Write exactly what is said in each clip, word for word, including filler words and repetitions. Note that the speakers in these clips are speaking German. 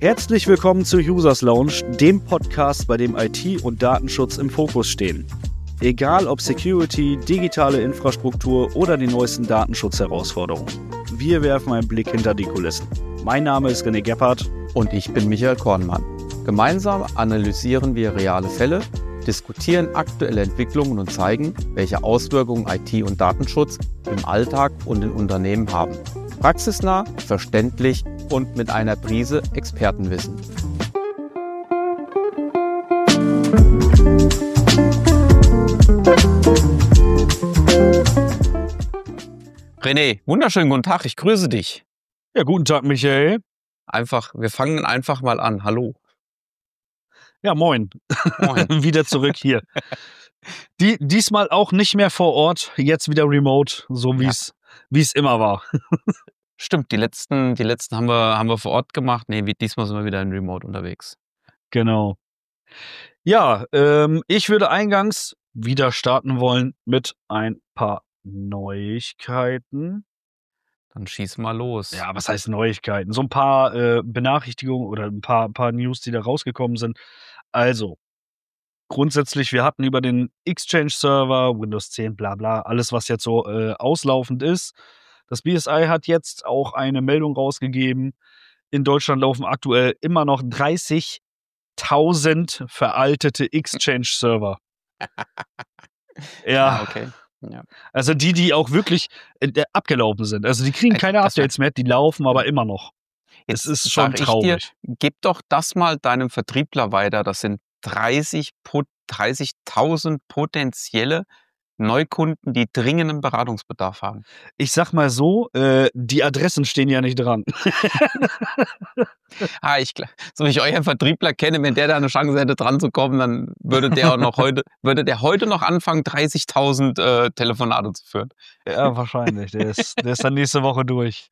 Herzlich willkommen zu Users Lounge, dem Podcast, bei dem I T und Datenschutz im Fokus stehen. Egal ob Security, digitale Infrastruktur oder die neuesten Datenschutzherausforderungen. Wir werfen einen Blick hinter die Kulissen. Mein Name ist René Gebhardt. Und ich bin Michael Kornmann. Gemeinsam analysieren wir reale Fälle, diskutieren aktuelle Entwicklungen und zeigen, welche Auswirkungen I T und Datenschutz im Alltag und in Unternehmen haben. Praxisnah, verständlich und mit einer Prise Expertenwissen. René, wunderschönen guten Tag, ich grüße dich. Ja, guten Tag, Michael. Einfach, wir fangen einfach mal an. Hallo. Ja, moin. Moin. Wieder zurück hier. Die, diesmal auch nicht mehr vor Ort, jetzt wieder remote, so wie es wie es immer war. Stimmt, die letzten, die letzten haben wir, haben wir vor Ort gemacht. Nee, wie, diesmal sind wir wieder in Remote unterwegs. Genau. Ja, ähm, ich würde eingangs wieder starten wollen mit ein paar Neuigkeiten. Dann schieß mal los. Ja, was heißt Neuigkeiten? So ein paar äh, Benachrichtigungen oder ein paar, paar News, die da rausgekommen sind. Also, grundsätzlich, wir hatten über den Exchange-Server, Windows zehn, bla bla, alles, was jetzt so äh, auslaufend ist. Das B S I hat jetzt auch eine Meldung rausgegeben. In Deutschland laufen aktuell immer noch dreißigtausend veraltete Exchange-Server. Ja, Ah, okay. Ja. also die, die auch wirklich äh, abgelaufen sind. Also die kriegen keine Das wär- Updates mehr, die laufen aber immer noch. Jetzt Es ist schon sag ich traurig. Dir, gib doch das mal deinem Vertriebler weiter. Das sind dreißig po- dreißigtausend potenzielle Neukunden, die dringenden Beratungsbedarf haben. Ich sag mal so, äh, die Adressen stehen ja nicht dran. Ah, ich, gl- so wie ich euren Vertriebler kenne, wenn der da eine Chance hätte, dran zu kommen, dann würde der auch noch heute, würde der heute noch anfangen, dreißigtausend äh, Telefonate zu führen. Ja, wahrscheinlich. Der ist, der ist dann nächste Woche durch.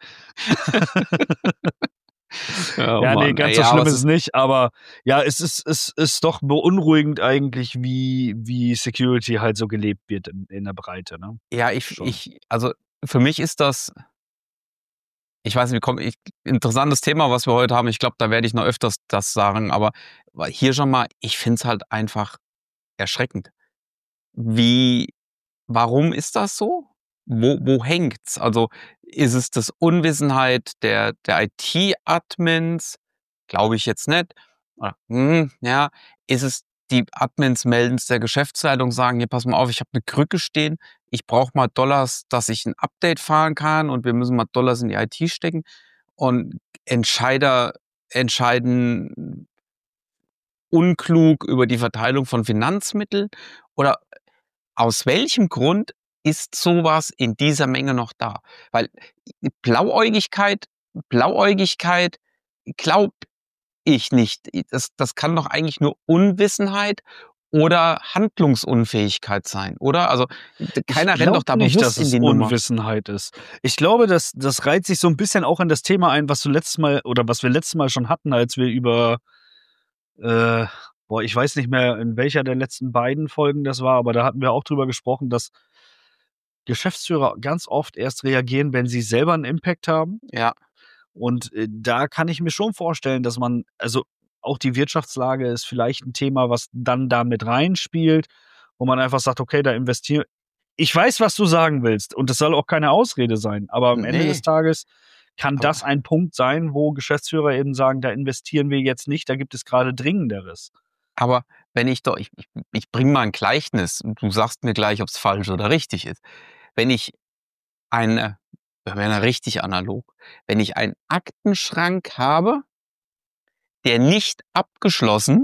Ja, Ja, nee, Mann, ganz ey, so ja, schlimm aber ist es es nicht, aber ja, es ist, es ist doch beunruhigend eigentlich, wie, wie Security halt so gelebt wird in, in der Breite, ne? Ja, ich, Schon. ich, also für mich ist das, ich weiß nicht, wie kommt, ich, interessantes Thema, was wir heute haben. Ich glaube, da werde ich noch öfters das sagen, aber hier schon mal, ich finde es halt einfach erschreckend. Wie, warum ist das so? Wo, wo hängt's? Also ist es das Unwissenheit der, der I T-Admins? Glaube ich jetzt nicht. Oder, hm, ja, ist es die Admins melden es der Geschäftsleitung, sagen, hier, pass mal auf, ich habe eine Krücke stehen, ich brauche mal Dollars, dass ich ein Update fahren kann und wir müssen mal Dollars in die I T stecken. Und Entscheider entscheiden unklug über die Verteilung von Finanzmitteln? Oder aus welchem Grund ist sowas in dieser Menge noch da? Weil Blauäugigkeit, Blauäugigkeit glaube ich nicht. Das, das kann doch eigentlich nur Unwissenheit oder Handlungsunfähigkeit sein, oder? Also keiner Ich rennt doch glaube da nicht, bewusst dass in es die Nummer. Unwissenheit ist. Ich glaube, das, das reiht sich so ein bisschen auch in das Thema ein, was du letztes Mal oder was wir letztes Mal schon hatten, als wir über, äh, boah, ich weiß nicht mehr, in welcher der letzten beiden Folgen das war, aber da hatten wir auch drüber gesprochen, dass Geschäftsführer ganz oft erst reagieren, wenn sie selber einen Impact haben. Ja, Und äh, da kann ich mir schon vorstellen, dass man, also auch die Wirtschaftslage ist vielleicht ein Thema, was dann da mit reinspielt, wo man einfach sagt, okay, da investiere. Ich weiß, was du sagen willst und das soll auch keine Ausrede sein, aber am Ende des nee. Tages kann Aber- das ein Punkt sein, wo Geschäftsführer eben sagen, da investieren wir jetzt nicht, da gibt es gerade Dringenderes. Aber wenn ich doch, ich, ich, ich bringe mal ein Gleichnis, und du sagst mir gleich, ob es falsch oder richtig ist. Wenn ich eine, wir werden ja richtig analog, wenn ich einen Aktenschrank habe, der nicht abgeschlossen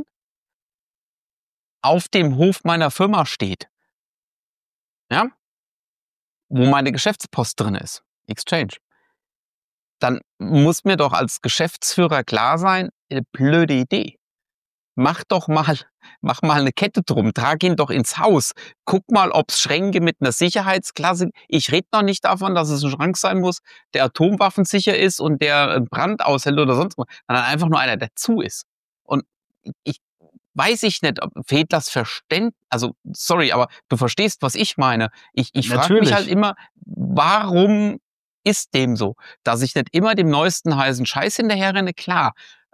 auf dem Hof meiner Firma steht, ja, wo meine Geschäftspost drin ist, Exchange, dann muss mir doch als Geschäftsführer klar sein, eine blöde Idee. Mach doch mal, mach mal eine Kette drum, trag ihn doch ins Haus. Guck mal, ob's Schränke mit einer Sicherheitsklasse, ich rede noch nicht davon, dass es ein Schrank sein muss, der atomwaffensicher ist und der einen Brand aushält oder sonst was, sondern einfach nur einer, der zu ist. Und ich weiß ich nicht, ob fehlt das Verständnis, also sorry, aber du verstehst, was ich meine. Ich, ich frage mich Natürlich. halt immer, warum ist dem so, dass ich nicht immer dem neuesten heißen Scheiß hinterherrenne? Klar,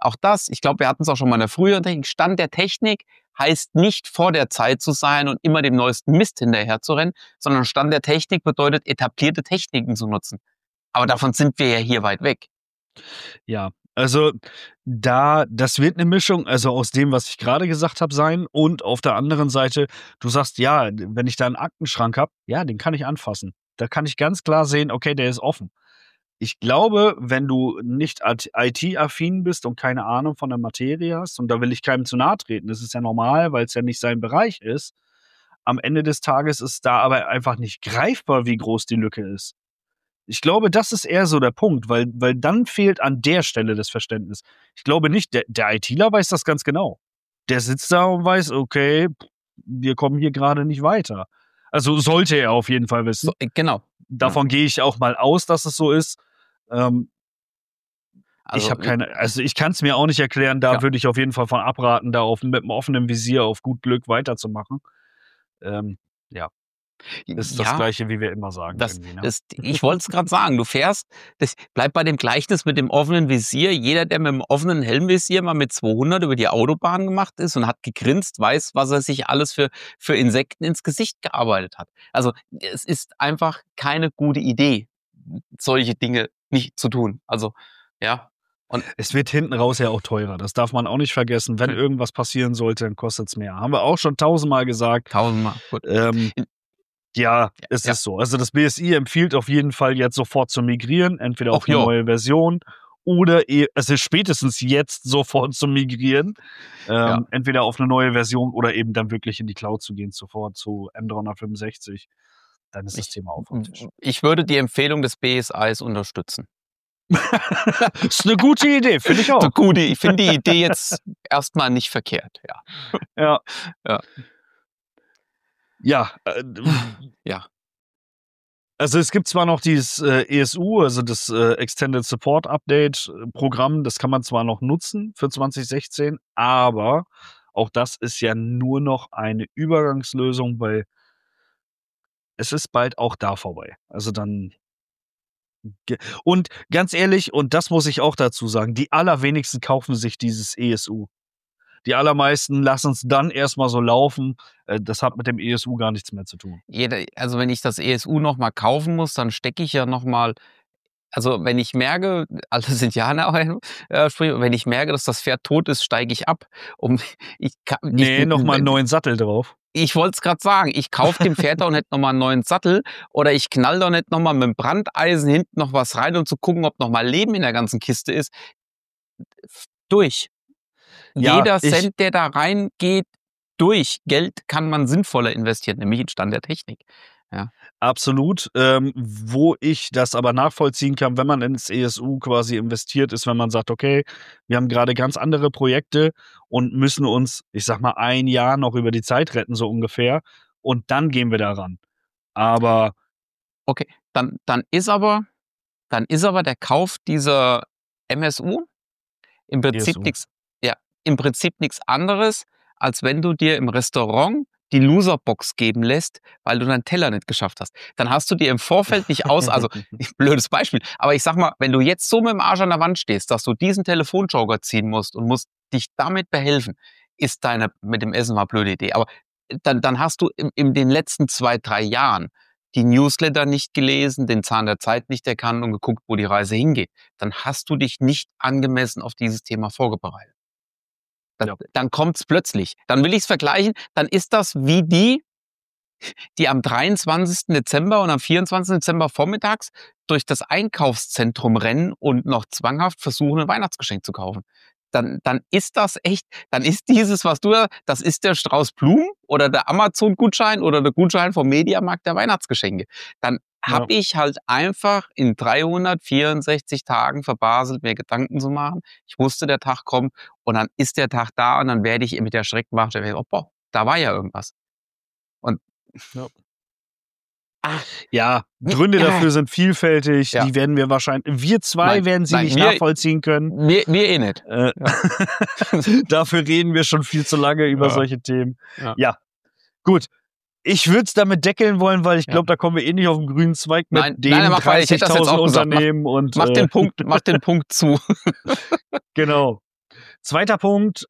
auch das, ich glaube, wir hatten es auch schon mal in der früheren Technik, Stand der Technik heißt nicht vor der Zeit zu sein und immer dem neuesten Mist hinterher zu rennen, sondern Stand der Technik bedeutet, etablierte Techniken zu nutzen. Aber davon sind wir ja hier weit weg. Ja, also da, das wird eine Mischung, also aus dem, was ich gerade gesagt habe, sein und auf der anderen Seite, du sagst, ja, wenn ich da einen Aktenschrank habe, ja, den kann ich anfassen. Da kann ich ganz klar sehen, okay, der ist offen. Ich glaube, wenn du nicht I T-affin bist und keine Ahnung von der Materie hast, und da will ich keinem zu nahe treten, das ist ja normal, weil es ja nicht sein Bereich ist, am Ende des Tages ist da aber einfach nicht greifbar, wie groß die Lücke ist. Ich glaube, das ist eher so der Punkt, weil weil dann fehlt an der Stelle das Verständnis. Ich glaube nicht, der der ITler weiß das ganz genau. Der sitzt da und weiß, okay, wir kommen hier gerade nicht weiter. Also, sollte er auf jeden Fall wissen. So, äh, genau. Davon gehe ich auch mal aus, dass es so ist. Ähm, Also, ich habe keine, also ich kann es mir auch nicht erklären, da Ja. würde ich auf jeden Fall von abraten, da auf mit 'm offenen Visier auf gut Glück weiterzumachen. Ähm, ja. Ist das ja, Gleiche, wie wir immer sagen das, irgendwie, ne? das, ich wollte es gerade sagen, du fährst, das bleibt bei dem Gleichnis mit dem offenen Visier. Jeder, der mit dem offenen Helmvisier mal mit zweihundert über die Autobahn gemacht ist und hat gegrinst, weiß, was er sich alles für, für Insekten ins Gesicht gearbeitet hat. Also es ist einfach keine gute Idee, solche Dinge nicht zu tun. Also, ja. Und Es wird hinten raus ja auch teurer. Das darf man auch nicht vergessen. Wenn Hm. irgendwas passieren sollte, dann kostet es mehr. Haben wir auch schon tausendmal gesagt. tausendmal, gut. Ähm, ja, es Ja. ist so. Also das B S I empfiehlt auf jeden Fall jetzt sofort zu migrieren, entweder auf Ach eine jo. neue Version oder eh, also spätestens jetzt sofort zu migrieren. Ähm, Ja. Entweder auf eine neue Version oder eben dann wirklich in die Cloud zu gehen, sofort zu M dreihundertfünfundsechzig. Dann ist das Ich, Thema auch vom Tisch. ich würde die Empfehlung des B S Is unterstützen. Ist eine gute Idee, finde ich auch. So gut, ich finde die Idee jetzt erstmal nicht verkehrt, ja. Ja. Ja. Ja, äh, Ja. also es gibt zwar noch dieses äh, E S U, also das äh, Extended Support Update äh, Programm, das kann man zwar noch nutzen für zwanzig sechzehn, aber auch das ist ja nur noch eine Übergangslösung, weil es ist bald auch da vorbei. Also dann ge und ganz ehrlich, und das muss ich auch dazu sagen, die allerwenigsten kaufen sich dieses E S U. Die allermeisten lassen es dann erst mal so laufen. Äh, das hat mit dem E S U gar nichts mehr zu tun. Jeder, also wenn ich das E S U noch mal kaufen muss, dann stecke ich ja noch mal, also wenn ich merke, altes Indianer, äh, sprich, wenn ich merke, dass das Pferd tot ist, steige ich ab. Um, ich kann, Ne, ich, noch mal 'n wenn- neuen Sattel drauf. Ich wollte es gerade sagen, ich kaufe dem Pferd doch nicht nochmal einen neuen Sattel oder ich knall doch nicht nochmal mit dem Brandeisen hinten noch was rein, um zu gucken, ob noch mal Leben in der ganzen Kiste ist. Durch. Ja, Jeder ich- Cent, der da reingeht, durch. Geld kann man sinnvoller investieren, nämlich in Stand der Technik. Ja. Absolut. Ähm, wo ich das aber nachvollziehen kann, wenn man ins E S U quasi investiert, ist, wenn man sagt, okay, wir haben gerade ganz andere Projekte und müssen uns, ich sag mal, ein Jahr noch über die Zeit retten, so ungefähr. Und dann gehen wir da ran. Aber Okay, dann, dann ist aber, dann ist aber der Kauf dieser M S U im Prinzip E S U. nichts, ja, im Prinzip nichts anderes, als wenn du dir im Restaurant die Loserbox geben lässt, weil du deinen Teller nicht geschafft hast. Dann hast du dir im Vorfeld nicht aus, also blödes Beispiel, aber ich sag mal, wenn du jetzt so mit dem Arsch an der Wand stehst, dass du diesen Telefonjoker ziehen musst und musst dich damit behelfen, ist deine, mit dem Essen mal blöde Idee. Aber dann, dann hast du in, in den letzten zwei, drei Jahren die Newsletter nicht gelesen, den Zahn der Zeit nicht erkannt und geguckt, wo die Reise hingeht. Dann hast du dich nicht angemessen auf dieses Thema vorbereitet. Dann, Ja. dann kommt's plötzlich. Dann will ich es vergleichen. Dann ist das wie die, die am dreiundzwanzigsten Dezember und am vierundzwanzigsten Dezember vormittags durch das Einkaufszentrum rennen und noch zwanghaft versuchen, ein Weihnachtsgeschenk zu kaufen. Dann, dann ist das echt, dann ist dieses, was du, das ist der Strauß Blumen oder der Amazon-Gutschein oder der Gutschein vom Mediamarkt der Weihnachtsgeschenke. Dann habe Ja. ich halt einfach in dreihundertvierundsechzig Tagen verbaselt, mir Gedanken zu machen. Ich wusste, der Tag kommt und dann ist der Tag da und dann werde ich mit der Schreck wach. Oh, boah, da war ja irgendwas. Und Ja. Ah, Ja, Nee, Gründe ja. dafür sind vielfältig. Ja. Die werden wir wahrscheinlich, wir zwei Nein, werden sie nein, nicht wir- nachvollziehen können. wir, wir eh nicht. Äh, Dafür reden wir schon viel zu lange über Ja. solche Themen. Ja. Ja, gut. Ich würde es damit deckeln wollen, weil ich Ja. glaube, da kommen wir eh nicht auf den grünen Zweig mit Nein, den nein, mach weiter. Ich hätte das jetzt dreißigtausend auch gesagt. Mach- Unternehmen und Mach äh, den Punkt, mach den Punkt zu. genau. Zweiter Punkt,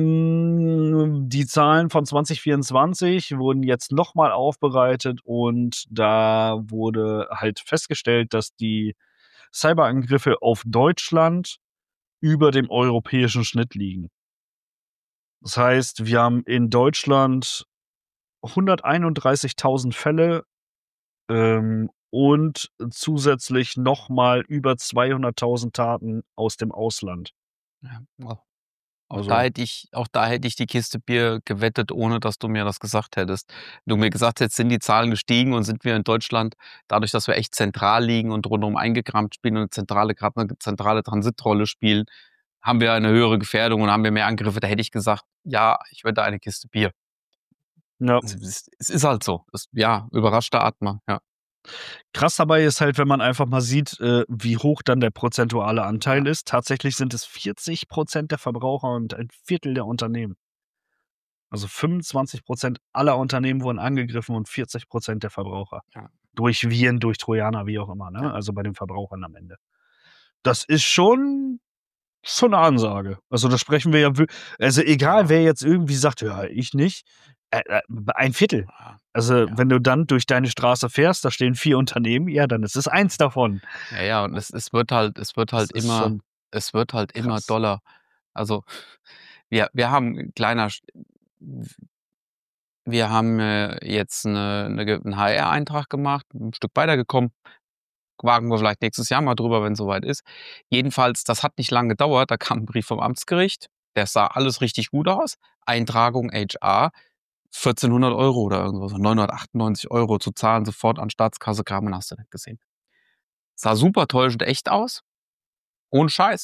ähm, die Zahlen von zwanzig vierundzwanzig wurden jetzt noch mal aufbereitet und da wurde halt festgestellt, dass die Cyberangriffe auf Deutschland über dem europäischen Schnitt liegen. Das heißt, wir haben in Deutschland hunderteinunddreißigtausend Fälle, ähm, und zusätzlich noch mal über zweihunderttausend Taten aus dem Ausland. Ja, wow. Auch da Also hätte ich auch da hätte ich die Kiste Bier gewettet, ohne dass du mir das gesagt hättest. Wenn du mir gesagt hättest, sind die Zahlen gestiegen und sind wir in Deutschland, dadurch, dass wir echt zentral liegen und rundum eingekramt spielen und 'ne zentrale grad 'ne zentrale Transitrolle spielen, haben wir eine höhere Gefährdung und haben wir mehr Angriffe. Da hätte ich gesagt: „Ja, ich wette eine Kiste Bier." ja. Es ist es ist halt so. Es ja, überraschter Atmer, ja. Krass dabei ist halt, wenn man einfach mal sieht, äh, wie hoch dann der prozentuale Anteil Ja. ist. Tatsächlich sind es vierzig Prozent der Verbraucher und ein Viertel der Unternehmen. Also fünfundzwanzig Prozent aller Unternehmen wurden angegriffen und vierzig Prozent der Verbraucher. Ja. Durch Viren, durch Trojaner, wie auch immer, Ja. ne? Also bei den Verbrauchern am Ende. Das ist schon schon 'ne Ansage. Also, da sprechen wir ja wü also egal, Ja. wer jetzt irgendwie sagt: „Ja, ich nicht." Äh, äh, ein Viertel. Ja. Also, Ja. wenn du dann durch deine Straße fährst, da stehen vier Unternehmen, ja, dann ist es eins davon. Ja, ja, und es es wird halt es wird Das halt ist immer schon es wird halt immer krass. doller. Also, wir wir haben 'n kleiner sch w wir haben, äh, jetzt 'ne 'ne ge 'n H R-Eintrag gemacht, 'n Stück weitergekommen. Quaken wir vielleicht nächstes Jahr mal drüber, wenn's so weit ist. Jedenfalls, das hat nicht lang gedauert, da kam 'n Brief vom Amtsgericht. Der sah alles richtig gut aus. Eintragung H R, vierzehnhundert Euro oder irgend so, neunhundertachtundneunzig Euro zu zahlen, sofort an Staatskasse kam und hast du nicht gesehen. Sah super täuschend echt aus. Ohne Scheiß.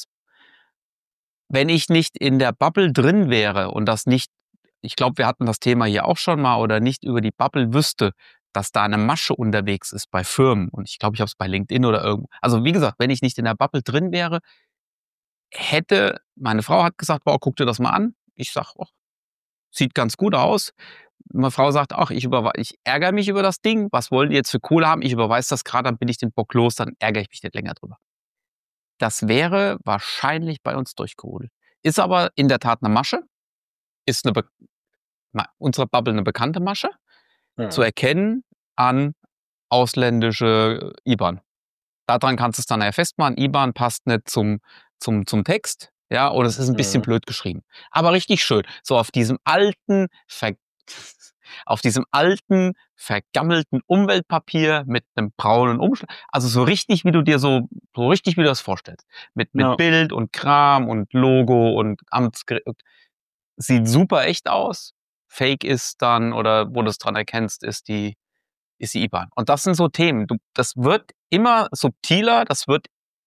Wenn ich nicht in der Bubble drin wäre und das nicht ich glaube, wir hatten das Thema hier auch schon mal oder nicht über die Bubble wüsste, dass da 'ne Masche unterwegs ist bei Firmen und ich glaube, ich habe es bei LinkedIn oder irgendwo also, wie gesagt, wenn ich nicht in der Bubble drin wäre hätte meine Frau hat gesagt: „Boah, guck dir das mal an." Ich sage: „Och, sieht ganz gut aus." Meine Frau sagt: „Ach, ich überwei ich ärgere mich über das Ding. Was wollen die jetzt für Kohle haben? Ich überweise das grad, dann bin ich den Bock los, dann ärgere ich mich nicht länger drüber." Das wäre wahrscheinlich bei uns durchgerudelt. Ist aber in der Tat 'ne Masche, ist 'ne be ma unserer Bubble 'ne bekannte Masche, zu Mhm. erkennen an ausländische I B A N. Da dran kannst du's dann ja festmachen. I B A N passt nicht zum zum zum Text, ja, oder es ist 'n bisschen Mhm. blöd geschrieben. Aber richtig schön. So auf diesem alten, ver auf diesem alten, vergammelten Umweltpapier mit 'nem braunen Umschlag. Also, so richtig, wie du dir so so richtig, wie du das vorstellst. Mit mit Ja. Bild und Kram und Logo und Amtsgeri sieht super echt aus. Fake ist dann oder wo du's dran erkennst, ist die ist die I B A N. Und das sind so Themen. Du das wird immer subtiler, das wird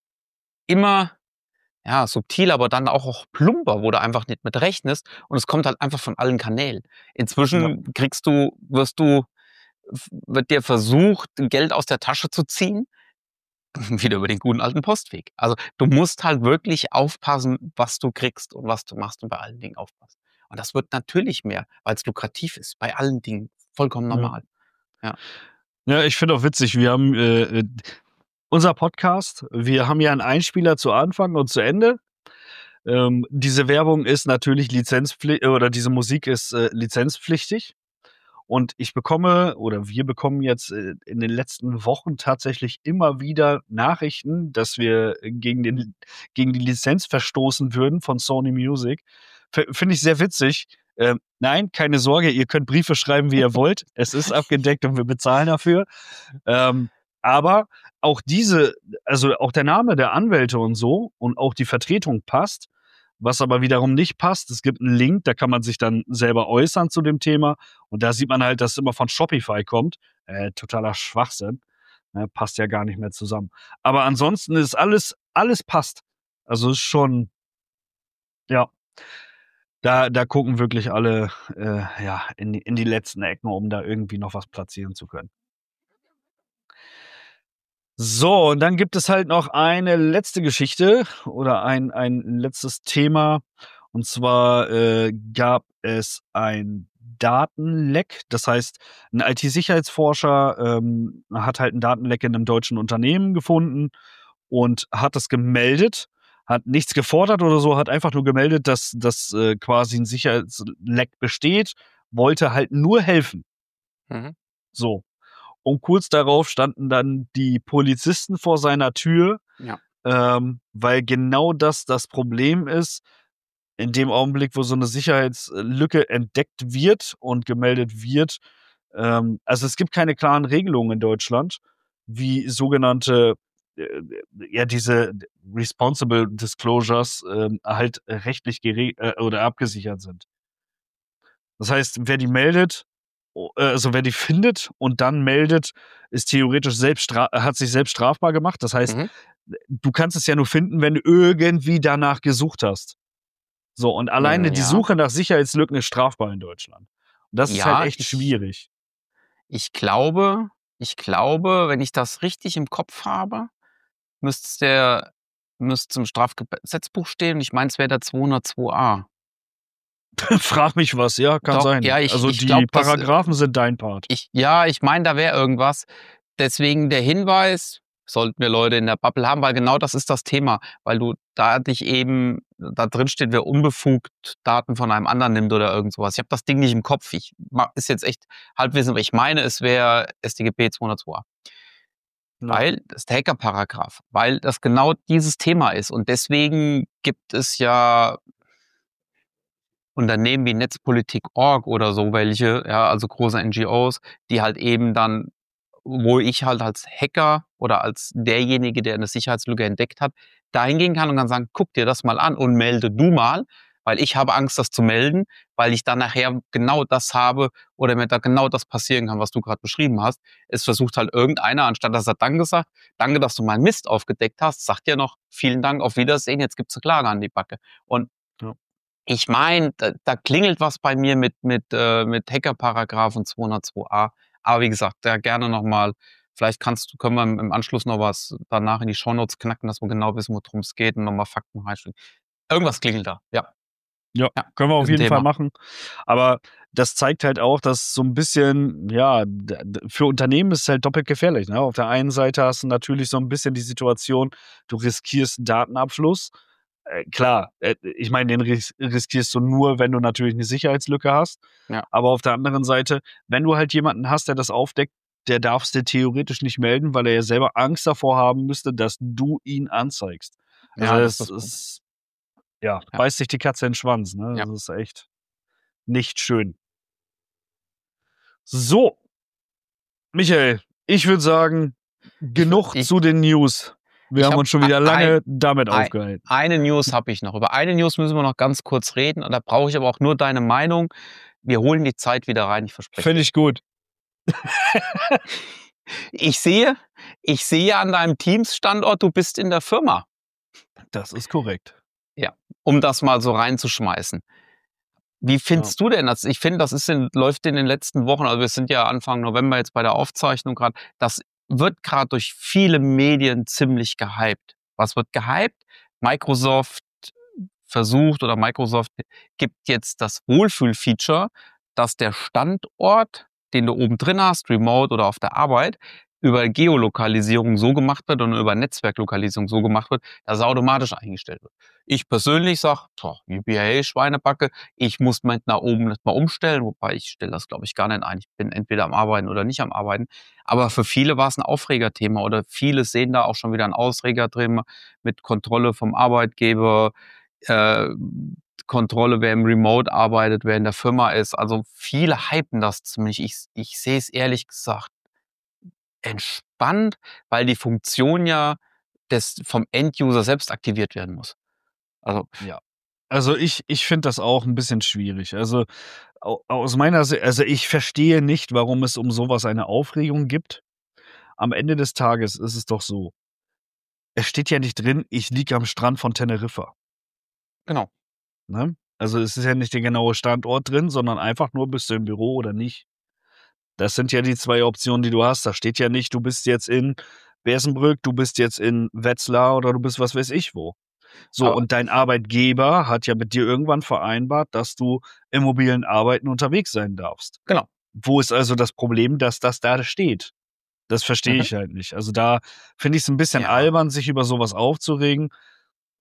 immer, ja, subtiler, aber dann auch auch plumper, wo du einfach nicht mit rechnest und es kommt halt einfach von allen Kanälen. Ja. Inzwischen kriegst du wirst du f wird dir versucht, Geld aus der Tasche zu ziehen, wieder über den guten alten Postweg. Also, du musst halt wirklich aufpassen, was du kriegst und was du machst und bei allen Dingen aufpassen. Und das wird natürlich mehr, weil's lukrativ ist, bei allen Dingen. Vollkommen Ja. normal. Ja. Ja, ich finde auch witzig, wir haben, äh, äh unser Podcast, wir haben ja 'n Einspieler zu Anfang und zu Ende. Ähm, diese Werbung ist natürlich lizenzpfli oder diese Musik ist, äh, lizenzpflichtig. Und ich bekomme oder wir bekommen jetzt, äh, in den letzten Wochen tatsächlich immer wieder Nachrichten, dass wir gegen den gegen die Lizenz verstoßen würden von Sony Music. Fi finde ich sehr witzig. Ähm, nein, keine Sorge, ihr könnt Briefe schreiben, wie ihr wollt. Es ist abgedeckt und wir bezahlen dafür. Ähm, aber auch diese also, auch der Name der Anwälte und so und auch die Vertretung passt. Was aber wiederum nicht passt, es gibt 'n Link, da kann man sich dann selber äußern zu dem Thema. Und da sieht man halt, dass es immer von Shopify kommt. Äh, totaler Schwachsinn, ne? Passt ja gar nicht mehr zusammen. Aber ansonsten ist alles alles passt. Also, ist schon ja. Da da gucken wirklich alle, äh, ja, in die in die letzten Ecken, um da irgendwie noch was platzieren zu können. So, und dann gibt es halt noch eine letzte Geschichte oder ein ein letztes Thema. Und zwar, äh, gab es ein Datenleck. Das heißt, 'n I T-Sicherheitsforscher, ähm, hat halt 'n Datenleck in 'nem deutschen Unternehmen gefunden und hat das gemeldet, hat nichts gefordert oder so, hat einfach nur gemeldet, dass dass, äh, quasi 'n Sicherheitsleck besteht, wollte halt nur helfen. Mhm. So. Und kurz darauf standen dann die Polizisten vor seiner Tür, Ja. ähm, weil genau das das Problem ist. In dem Augenblick, wo so 'ne Sicherheitslücke entdeckt wird und gemeldet wird ähm, also, es gibt keine klaren Regelungen in Deutschland, wie sogenannte, äh, ja, diese d responsible disclosures, ähm, halt rechtlich gere äh, oder abgesichert sind. Das heißt, wer die meldet o äh, also, wer die findet und dann meldet, ist theoretisch selbst stra hat sich selbst strafbar gemacht. Das heißt, Mhm. du kannst es ja nur finden, wenn du irgendwie danach gesucht hast. So, und alleine Hm, die ja. Suche nach Sicherheitslücken ist strafbar in Deutschland. Und das ist halt Ja, echt ich schwierig. ich glaube ich glaube, wenn ich das richtig im Kopf habe, müsste der müsste es im Strafgesetzbuch stehen und ich meine, es wäre der zweihundertzwei a. Frag mich was, ja, kann Doch, sein. ja, ich Also, ich die glaube, das, äh Paragraphen sind dein Part. ich ja, ich meine, da wäre irgendwas. Deswegen der Hinweis, sollten wir Leute in der Bubble haben, weil genau das ist das Thema, weil du da dich eben da drin steht, wer unbefugt Daten von einem anderen nimmt oder irgend so was. Ich habe das Ding nicht im Kopf. Ich ma ist jetzt echt Halbwissen, aber ich meine, es wäre StGB zweihundertzwei a. Ja. Weil das ist der Hackerparagraph, weil das genau dieses Thema ist. Und deswegen gibt es ja Unternehmen wie Netzpolitik Punkt org oder so welche, ja, also große N G Os, die halt eben dann wo ich halt als Hacker oder als derjenige, der 'ne Sicherheitslücke entdeckt hat, da hingehen kann und kann sagen: „Guck dir das mal an und melde du mal“, weil ich habe Angst, das zu melden, weil ich dann nachher genau das habe oder mir da genau das passieren kann, was du grad beschrieben hast. Es versucht halt irgendeiner, anstatt dass er Danke sagt: „Danke, dass du meinen Mist aufgedeckt hast“, sagt er noch: „Vielen Dank, auf Wiedersehen, jetzt gibt's 'ne Klage an die Backe.“ Und Ja. ich meine, da da klingelt was bei mir mit mit, äh mit Hackerparagraphen zweihundertzwei a. Aber wie gesagt, da gerne noch mal vielleicht kannst du können wir im im Anschluss noch was danach in die Shownotes knacken, dass wir genau wissen, worum es geht und noch mal Fakten reinstellen. Irgendwas klingelt da, ja. Ja, Ja, können wir auf ist 'n jeden Fall Thema. machen. Aber das zeigt halt auch, dass so 'n bisschen, ja, d d für Unternehmen ist es halt doppelt gefährlich, ne? Auf der einen Seite hast du natürlich so 'n bisschen die Situation, du riskierst 'n Datenabfluss. Äh, klar, äh, ich meine, den ris riskierst du nur, wenn du natürlich 'ne Sicherheitslücke hast. Ja. Aber auf der anderen Seite, wenn du halt jemanden hast, der das aufdeckt, der darf's dir theoretisch nicht melden, weil er ja selber Angst davor haben müsste, dass du ihn anzeigst. Also, Ja, das ist es das Punkt. ist ja, Ja. beißt sich die Katze in 'n Schwanz, ne? Ja. Das ist echt nicht schön. So. Michael, ich würde sagen, Ich wür genug ich zu den News. Wir ich haben habe uns schon a wieder ein lange damit ei aufgehalten. eine News habe ich noch. Über eine News müssen wir noch ganz kurz reden und da brauche ich aber auch nur deine Meinung. Wir holen die Zeit wieder rein, ich verspreche Fände dir. ich gut. Ich sehe ich sehe an deinem Teams-Standort, du bist in der Firma. Das ist korrekt. Ja, um das mal so reinzuschmeißen. Wie Ja. findest du denn das? Ich finde, das ist in läuft in den letzten Wochen also, wir sind ja Anfang November jetzt bei der Aufzeichnung grad. Das wird grad durch viele Medien ziemlich gehypt. Was wird gehypt? Microsoft versucht oder Microsoft gibt jetzt das Wohlfühl-Feature, dass der Standort, den du oben drin hast, remote oder auf der Arbeit, über Geolokalisierung so gemacht wird und über Netzwerklokalisierung so gemacht wird, dass er automatisch eingestellt wird. Ich persönlich sage: „Boah, yippie Schweinebacke, ich muss meins nach oben nicht mal umstellen“, wobei ich stelle das, glaube ich, gar nicht ein. Ich bin entweder am Arbeiten oder nicht am Arbeiten. Aber für viele war's 'n Aufregerthema oder viele sehen da auch schon wieder 'n Ausreger drin mit Kontrolle vom Arbeitgeber, äh, Kontrolle, wer im Remote arbeitet, wer in der Firma ist. Also, viele hypen das ziemlich. Ich s ich sehe es ehrlich gesagt entspannt, weil die Funktion ja des vom End-User selbst aktiviert werden muss. Also Ja. Also, ich ich finde das auch 'n bisschen schwierig. Also, au aus meiner Si also, ich verstehe nicht, warum es um so was eine Aufregung gibt. Am Ende des Tages ist es doch so es steht ja nicht drin: „Ich liege am Strand von Teneriffa.“ Genau. Ne? Also, es ist ja nicht der genaue Standort drin, sondern einfach nur: Bist du im Büro oder nicht? Das sind ja die zwei Optionen, die du hast. Da steht ja nicht: Du bist jetzt in Bersenbrück, du bist jetzt in Wetzlar oder du bist was weiß ich wo. So, Aber und dein Arbeitgeber hat ja mit dir irgendwann vereinbart, dass du im mobilen Arbeiten unterwegs sein darfst. Genau. Wo ist also das Problem, dass das da steht? Das verstehe Mhm. ich halt nicht. Also, da finde ich's 'n bisschen Ja. albern, sich über so was aufzuregen.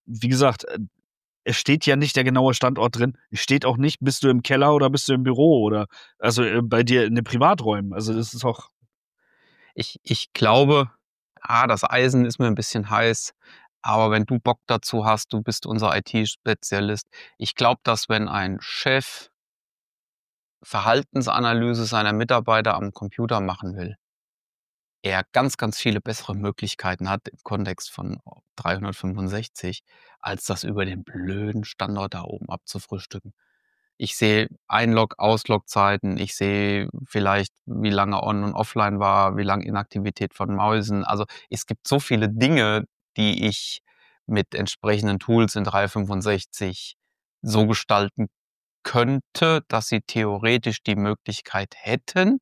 wie gesagt, äh, es steht ja nicht der genaue Standort drin. Es steht auch nicht, bist du im Keller oder bist du im Büro oder also, äh, bei dir in den Privaträumen. Also, das ist auch Ich ich glaube, ah, das Eisen ist mir ein bisschen heiß, aber wenn du Bock dazu hast, du bist unser I T-Spezialist. Ich glaube, dass wenn ein Chef Verhaltensanalyse seiner Mitarbeiter am Computer machen will, er ganz, ganz viele bessere Möglichkeiten hat im Kontext von dreihundertfünfundsechzig, als das über den blöden Standort da oben abzufrühstücken. Ich sehe Einlog Auslog-Zeiten, ich sehe vielleicht, wie lange on und offline war, wie lange Inaktivität von Mäusen. Also, es gibt so viele Dinge, die ich mit entsprechenden Tools in dreihundertfünfundsechzig so gestalten könnte, dass sie theoretisch die Möglichkeit hätten,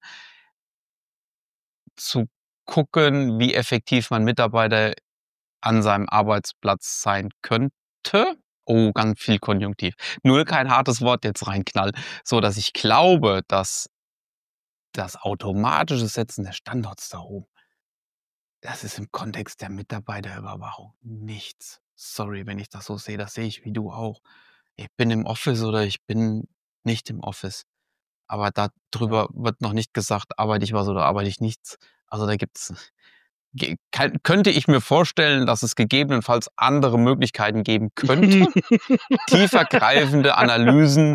zu gucken, wie effektiv mein Mitarbeiter an seinem Arbeitsplatz sein könnte. Oh, ganz viel Konjunktiv. Nur kein hartes Wort jetzt reinknallen, so dass ich glaube, dass das automatische Setzen des Standorts da oben, das ist im Kontext der Mitarbeiterüberwachung nichts. Sorry, wenn ich das so sehe, das sehe ich wie du auch. Ich bin im Office oder ich bin nicht im Office. Aber Ja. darüber wird noch nicht gesagt, arbeite ich was oder arbeite ich nichts. Also da gibt's ge kann könnte ich mir vorstellen, dass es gegebenenfalls andere Möglichkeiten geben könnte, tiefergreifende Analysen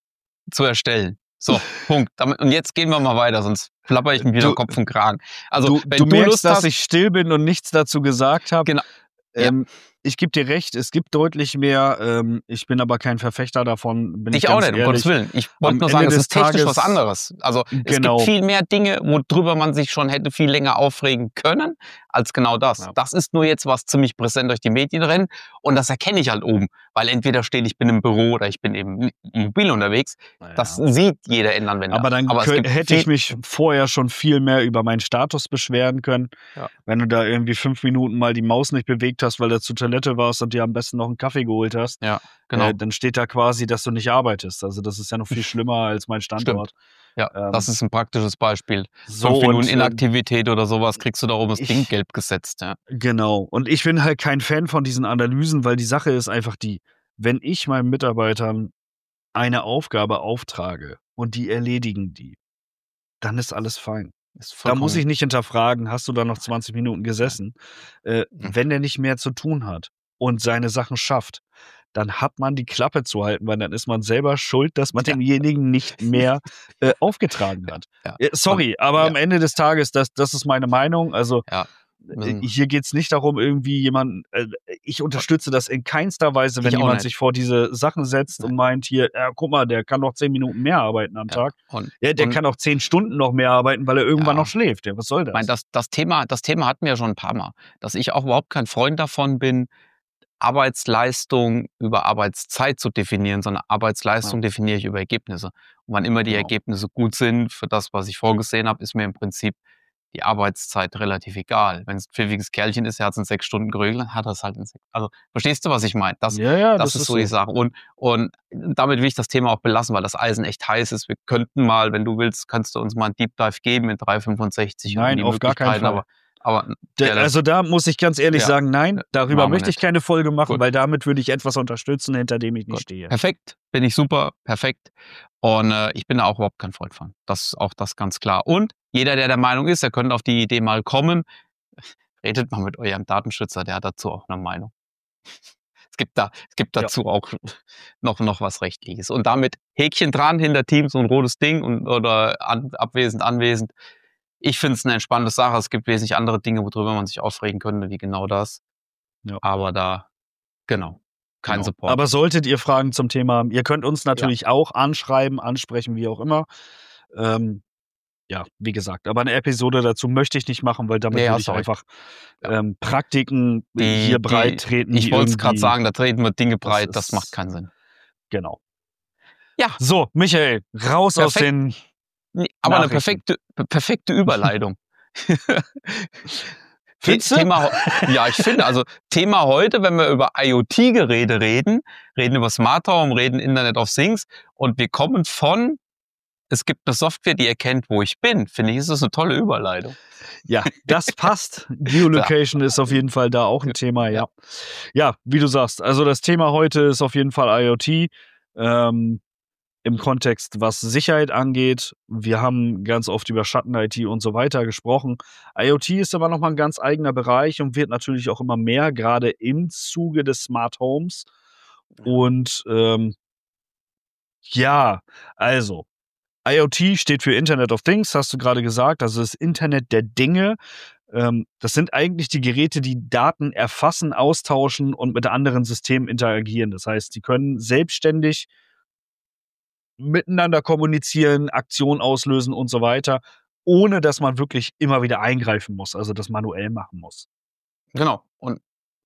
zu erstellen. So, Punkt. Damit, und jetzt gehen wir mal weiter, sonst plapper ich mir wieder Du Kopf und Kragen. Also, du wenn du du merkst, Lust dass hast, ich still bin und nichts dazu gesagt habe. genau, ja, Ähm, ich gebe dir recht, es gibt deutlich mehr, ähm, ich bin aber kein Verfechter davon, bin ich ich auch ganz nicht, um Gottes ehrlich. Willen. Ich Am wollte nur Ende sagen, es des ist technisch was Tages anderes. Also, es gibt genau. viel mehr Dinge, worüber man sich schon hätte viel länger aufregen können, als genau das. Ja. Das ist nur jetzt, was ziemlich präsent durch die Medien rennt und das erkenne ich halt oben, weil entweder steht, ich bin im Büro oder ich bin eben mobil unterwegs. Das Ja. sieht jeder Endanwender. Aber dann Aber es kö gibt hätte viel, ich mich vorher schon viel mehr über meinen Status beschweren können. Ja. Wenn du da irgendwie fünf Minuten mal die Maus nicht bewegt hast, weil du zur Toilette warst und dir am besten noch einen Kaffee geholt hast, Ja, genau. äh, dann steht da quasi, dass du nicht arbeitest. Also, das ist ja noch viel schlimmer als mein Standort. Stimmt. Ja, Ähm, das ist ein praktisches Beispiel. so Fünf Minuten und, äh, Inaktivität oder sowas kriegst du da oben das Ding ich gelb gesetzt, ja. genau. Und ich bin halt kein Fan von diesen Analysen, weil die Sache ist einfach die, wenn ich meinen Mitarbeitern eine Aufgabe auftrage und die erledigen die, dann ist alles fein. Ist Da muss vollkommen ich nicht hinterfragen: „Hast du da noch zwanzig Minuten gesessen?“ Äh, Mhm. wenn der nicht mehr zu tun hat und seine Sachen schafft, dann hat man die Klappe zu halten, weil dann ist man selber schuld, dass man Ja. demjenigen nicht mehr, äh, aufgetragen hat. Ja. Äh, sorry, aber ja. am Ende des Tages, das das ist meine Meinung. Also, Ja. äh, Müssen hier geht's nicht darum, irgendwie jemanden äh, ich unterstütze das in keinster Weise, wenn Ich auch jemand nicht. sich vor diese Sachen setzt Nein. und meint hier: „Ja, guck mal, der kann noch zehn Minuten mehr arbeiten am Ja. Tag.“ Und Ja, der und kann auch zehn Stunden noch mehr arbeiten, weil er irgendwann Ja. noch schläft. Ja, was soll ich meine, das? das das Thema das Thema hatten wir ja schon 'n paarmal, dass ich auch überhaupt kein Freund davon bin, Arbeitsleistung über Arbeitszeit zu definieren, sondern Ja, Arbeitsleistung definiere ich über Ergebnisse. Und wann immer die genau. Ergebnisse gut sind für das, was ich vorgesehen habe, ist mir im Prinzip die Arbeitszeit relativ egal. Wenn's 'n pfiffiges Kerlchen ist, er hat's in sechs Stunden geregelt, dann hat er's halt in sechs. Also, verstehst du, was ich meine? Das Ja, ja, das das ist ist so die so. Sache. Und und damit will ich das Thema auch belassen, weil das Eisen echt heiß ist. Wir könnten mal, wenn du willst, kannst du uns mal 'n Deep Dive geben in dreihundertfünfundsechzig und in Nein, die auf gar keinen Möglichkeiten, Fall. aber aber D ja, das also, da muss ich ganz ehrlich ja, sagen, nein, ja, darüber machen wir möchte ich nicht. keine Folge machen, Gut. weil damit würde ich etwas unterstützen, hinter dem ich nicht Gut, stehe. perfekt, bin ich super, perfekt. Und, äh, ich bin da auch überhaupt kein Freund von. Das auch das ganz klar. Und jeder, der der Meinung ist, er könnte auf die Idee mal kommen, redet mal mit eurem Datenschützer, der hat dazu auch 'ne Meinung. Es gibt da es gibt Ja. dazu auch noch noch was Rechtliches. Und damit Häkchen dran hinter Teams, so 'n rotes Ding und oder an abwesend, anwesend. Ich finde es 'ne entspannte Sache. Es gibt wesentlich andere Dinge, worüber man sich aufregen könnte, wie genau das. Ja. Aber da genau, kein Genau. Support. Aber solltet ihr Fragen zum Thema haben, ihr könnt uns Ja. natürlich auch anschreiben, ansprechen, wie auch immer. Ähm, ja, wie gesagt, aber 'ne Episode dazu möchte ich nicht machen, weil damit Ne, würde hast ich du recht. einfach, Ja. ähm, Praktiken Die hier die breittreten, ich die wollte es grad irgendwie sagen, da treten wir Dinge das breit, das macht ist keinen Sinn. genau. Ja. So, Michael, raus aus Perfekt. den Ne, aber 'ne Nachrichten. perfekte p perfekte Überleitung. The Findest du? Thema heu ja, ich finde, also, Thema heute, wenn wir über IoT-Geräte reden, reden über Smart Home, reden Internet of Things und wir kommen von es gibt eine Software, die erkennt, wo ich bin. Finde ich, ist das eine tolle Überleitung. Ja, das passt. Geolocation ist auf jeden Fall da auch ein Thema, ja. Ja, wie du sagst, also das Thema heute ist auf jeden Fall IoT. Ähm, im Kontext, was Sicherheit angeht. Wir haben ganz oft über Schatten-I T und so weiter gesprochen. IoT ist aber nochmal ein ganz eigener Bereich und wird natürlich auch immer mehr, gerade im Zuge des Smart Homes. Und ähm, ja, also IoT steht für Internet of Things, hast du gerade gesagt, also das Internet der Dinge. Ähm, das sind eigentlich die Geräte, die Daten erfassen, austauschen und mit anderen Systemen interagieren. Das heißt, die können selbstständig miteinander kommunizieren, Aktionen auslösen und so weiter, ohne dass man wirklich immer wieder eingreifen muss, also das manuell machen muss. Genau. Und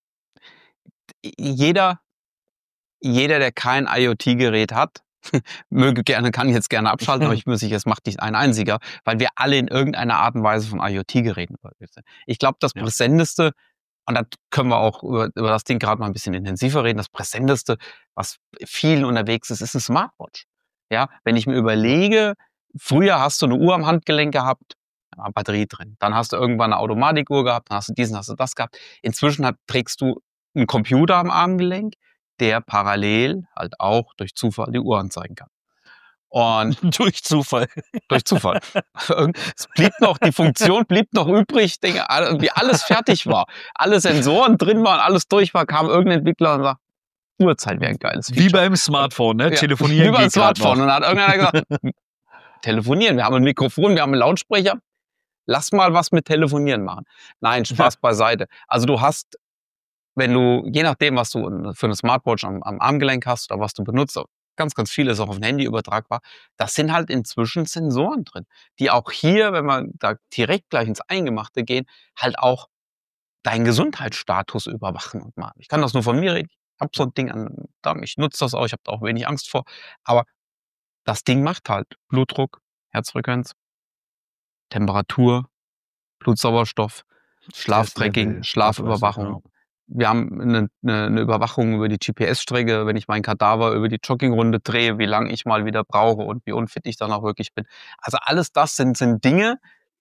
jeder, jeder, der kein IoT-Gerät hat, möge gerne, kann jetzt gerne abschalten, aber ich bin mir sicher, es macht nicht ein einziger, weil wir alle in irgendeiner Art und Weise von IoT-Geräten überzeugt sind. Ich glaube, das Ja. Präsenteste, und da können wir auch über, über das Ding gerade mal ein bisschen intensiver reden, das Präsenteste, was vielen unterwegs ist, ist ein Smartwatch. Ja, wenn ich mir überlege, früher hast du eine Uhr am Handgelenk gehabt, ja, Batterie drin. Dann hast du irgendwann eine Automatikuhr gehabt, dann hast du diesen, hast du das gehabt. Inzwischen hat, trägst du einen Computer am Armgelenk, der parallel halt auch durch Zufall die Uhr anzeigen kann. Und durch Zufall. Durch Zufall. Es blieb noch, die Funktion blieb noch übrig, ich denke, wie alles fertig war, alle Sensoren drin waren, alles durch war, kam irgendein Entwickler und sagt, Uhrzeit wäre ein geiles Feature. Wie beim Smartphone, ne? Ja, Telefonieren wie beim geht grad Smartphone. noch. Und dann hat irgendeiner gesagt, telefonieren, wir haben ein Mikrofon, wir haben einen Lautsprecher, lass mal was mit Telefonieren machen. Nein, Spaß beiseite. Also du hast, wenn du, je nachdem, was du für eine Smartwatch am, am Armgelenk hast oder was du benutzt, ganz, ganz viel ist auch auf ein Handy übertragbar, das sind halt inzwischen Sensoren drin, die auch hier, wenn wir da direkt gleich ins Eingemachte gehen, halt auch deinen Gesundheitsstatus überwachen und machen. Ich kann das nur von mir reden, ich habe so ein Ding an, ich nutze das auch, ich habe da auch wenig Angst vor, aber das Ding macht halt Blutdruck, Herzfrequenz, Temperatur, Blutsauerstoff, Schlaftracking, Schlafüberwachung. Wir haben eine, eine, eine Überwachung über die G P S-Strecke, wenn ich meinen Kadaver über die Joggingrunde drehe, wie lange ich mal wieder brauche und wie unfit ich dann auch wirklich bin. Also alles das sind, sind Dinge,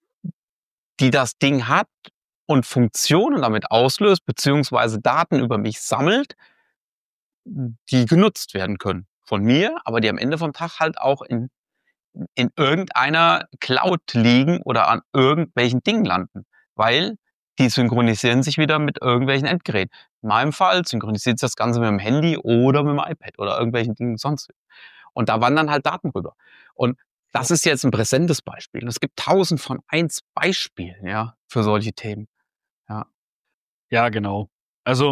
die das Ding hat und Funktionen damit auslöst, beziehungsweise Daten über mich sammelt, die genutzt werden können von mir, aber die am Ende vom Tag halt auch in, in irgendeiner Cloud liegen oder an irgendwelchen Dingen landen, weil die synchronisieren sich wieder mit irgendwelchen Endgeräten. In meinem Fall synchronisiert sich das Ganze mit dem Handy oder mit dem iPad oder irgendwelchen Dingen sonst. Und da wandern halt Daten rüber. Und das ist jetzt ein präsentes Beispiel. Und es gibt tausend von eins Beispielen, ja, für solche Themen. Ja, ja, genau. Also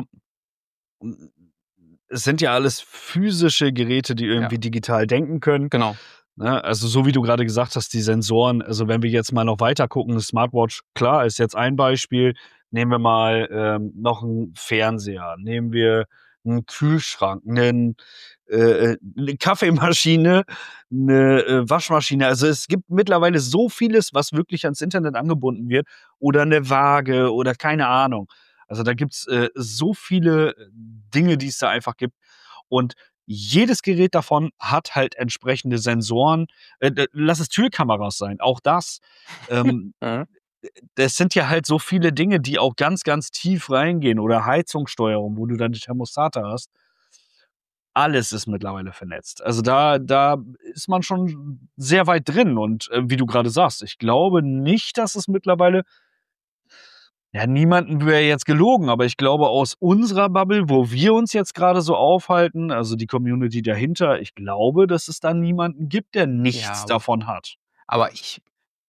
es sind ja alles physische Geräte, die irgendwie ja. digital denken können. Genau. Ne? Also so wie du gerade gesagt hast, die Sensoren, also wenn wir jetzt mal noch weiter gucken, eine Smartwatch, klar, ist jetzt ein Beispiel. Nehmen wir mal ähm, noch einen Fernseher, nehmen wir einen Kühlschrank, einen, äh, eine Kaffeemaschine, eine äh, Waschmaschine. Also es gibt mittlerweile so vieles, was wirklich ans Internet angebunden wird. Oder eine Waage oder keine Ahnung. Also da gibt's äh, so viele Dinge, die es da einfach gibt. Und jedes Gerät davon hat halt entsprechende Sensoren. Äh, lass es Türkameras sein, auch das. Ähm, das sind ja halt so viele Dinge, die auch ganz, ganz tief reingehen. Oder Heizungssteuerung, wo du dann die Thermostate hast. Alles ist mittlerweile vernetzt. Also da, da ist man schon sehr weit drin. Und äh, wie du gerade sagst, ich glaube nicht, dass es mittlerweile ja, niemanden wäre jetzt gelogen, aber ich glaube, aus unserer Bubble, wo wir uns jetzt gerade so aufhalten, also die Community dahinter, ich glaube, dass es da niemanden gibt, der nichts Ja, aber- davon hat. aber ich.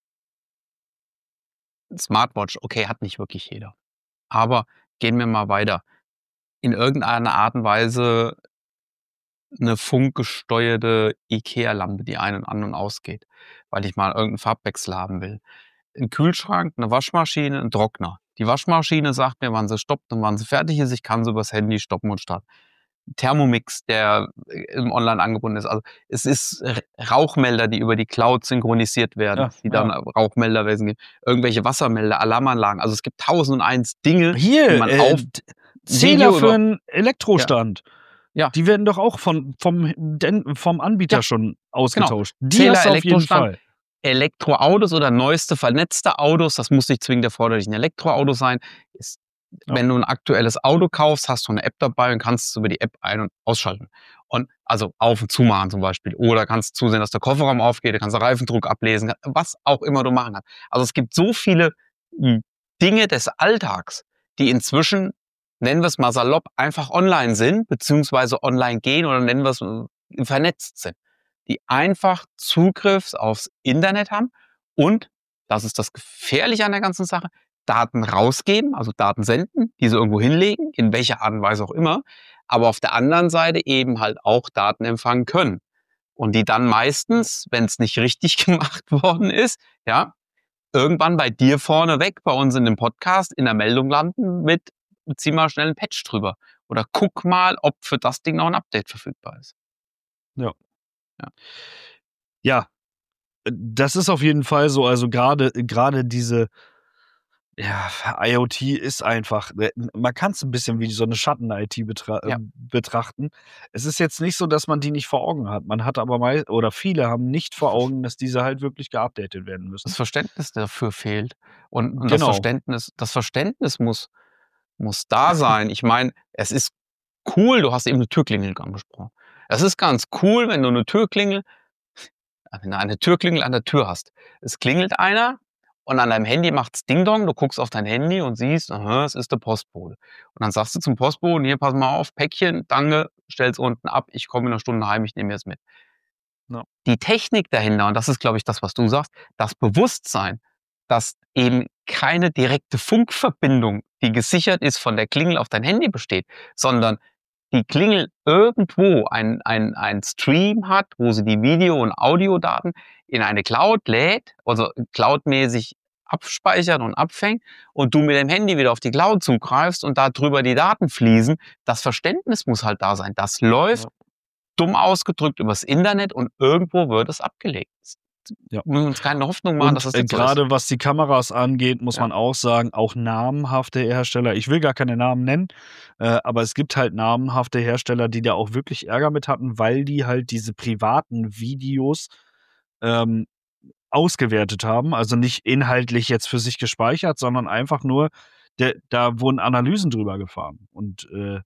Smartwatch, okay, hat nicht wirklich jeder. Aber gehen wir mal weiter. In irgendeiner Art und Weise eine funkgesteuerte IKEA-Lampe, die ein- und an- und ausgeht, weil ich mal irgendeinen Farbwechsel haben will. Ein Kühlschrank, eine Waschmaschine, ein Trockner. Die Waschmaschine sagt mir, wann sie stoppt und wann sie fertig ist. Ich kann sie übers Handy stoppen und starten. Thermomix, der im Online angebunden ist. Also es ist R- Rauchmelder, die über die Cloud synchronisiert werden, Ja, die dann ja. Rauchmelderwesen geben. Irgendwelche Wassermelder, Alarmanlagen. Also es gibt tausend und eins Dinge, die Hier, man äh, auf Zähler Video für über- einen Elektrostand. Ja. Die werden doch auch von, vom, den, vom Anbieter Ja, schon ausgetauscht. Genau. Die Zähler, hast du auf jeden Elektrostand, Fall. Elektroautos oder neueste vernetzte Autos, das muss nicht zwingend erforderlich ein Elektroauto sein. Ist, Ja. Wenn du ein aktuelles Auto kaufst, hast du eine App dabei und kannst es über die App ein- und ausschalten. Und also auf- und zumachen zum Beispiel. Oder kannst zusehen, dass der Kofferraum aufgeht, du kannst den Reifendruck ablesen, was auch immer du machen kannst. Also es gibt so viele hm, Dinge des Alltags, die inzwischen, nennen wir es mal salopp, einfach online sind, beziehungsweise online gehen oder nennen wir es äh, vernetzt sind, die einfach Zugriff aufs Internet haben und, das ist das Gefährliche an der ganzen Sache, Daten rausgeben, also Daten senden, diese irgendwo hinlegen, in welcher Art und Weise auch immer, aber auf der anderen Seite eben halt auch Daten empfangen können. Und die dann meistens, wenn es nicht richtig gemacht worden ist, ja, irgendwann bei dir vorne weg, bei uns in dem Podcast, in der Meldung landen mit, zieh mal schnell einen Patch drüber. Oder guck mal, ob für das Ding noch ein Update verfügbar ist. Ja. Ja. Ja, das ist auf jeden Fall so. Also gerade gerade diese, ja, IoT ist einfach, äh, man kann es ein bisschen wie so eine Schatten-I T betra Ja. äh, betrachten. Es ist jetzt nicht so, dass man die nicht vor Augen hat. Man hat aber mei oder viele haben nicht vor Augen, dass diese halt wirklich geupdatet werden müssen. Das Verständnis dafür fehlt. Und, und das Genau. Verständnis, das Verständnis muss, muss da sein. Ich meine, es ist cool, du hast eben eine Türklingel angesprochen. Es ist ganz cool, wenn du eine Türklingel, wenn du eine Türklingel an der Tür hast. Es klingelt einer und an deinem Handy macht's Ding-Dong, du guckst auf dein Handy und siehst, aha, es ist der Postbote. Und dann sagst du zum Postboten, hier, pass mal auf, Päckchen, danke, stell's unten ab, ich komme in einer Stunde heim, ich nehme es mit. Ja. Die Technik dahinter, und das ist, glaube ich, das, was du sagst, das Bewusstsein, dass eben keine direkte Funkverbindung, die gesichert ist, von der Klingel auf dein Handy besteht, sondern die Klingel irgendwo ein, ein, ein Stream hat, wo sie die Video- und Audiodaten in eine Cloud lädt, also cloudmäßig abspeichert und abfängt und du mit dem Handy wieder auf die Cloud zugreifst und darüber die Daten fließen. Das Verständnis muss halt da sein. Das läuft, Ja. dumm ausgedrückt, übers Internet und irgendwo wird es abgelegt. Ja. Wir müssen uns keine Hoffnung machen, dass Und das äh, jetzt so ist. gerade was die Kameras angeht, muss Ja. man auch sagen, auch namenhafte Hersteller, ich will gar keine Namen nennen, äh, aber es gibt halt namenhafte Hersteller, die da auch wirklich Ärger mit hatten, weil die halt diese privaten Videos ähm, ausgewertet haben. Also nicht inhaltlich jetzt für sich gespeichert, sondern einfach nur, der, da wurden Analysen drüber gefahren. Und äh,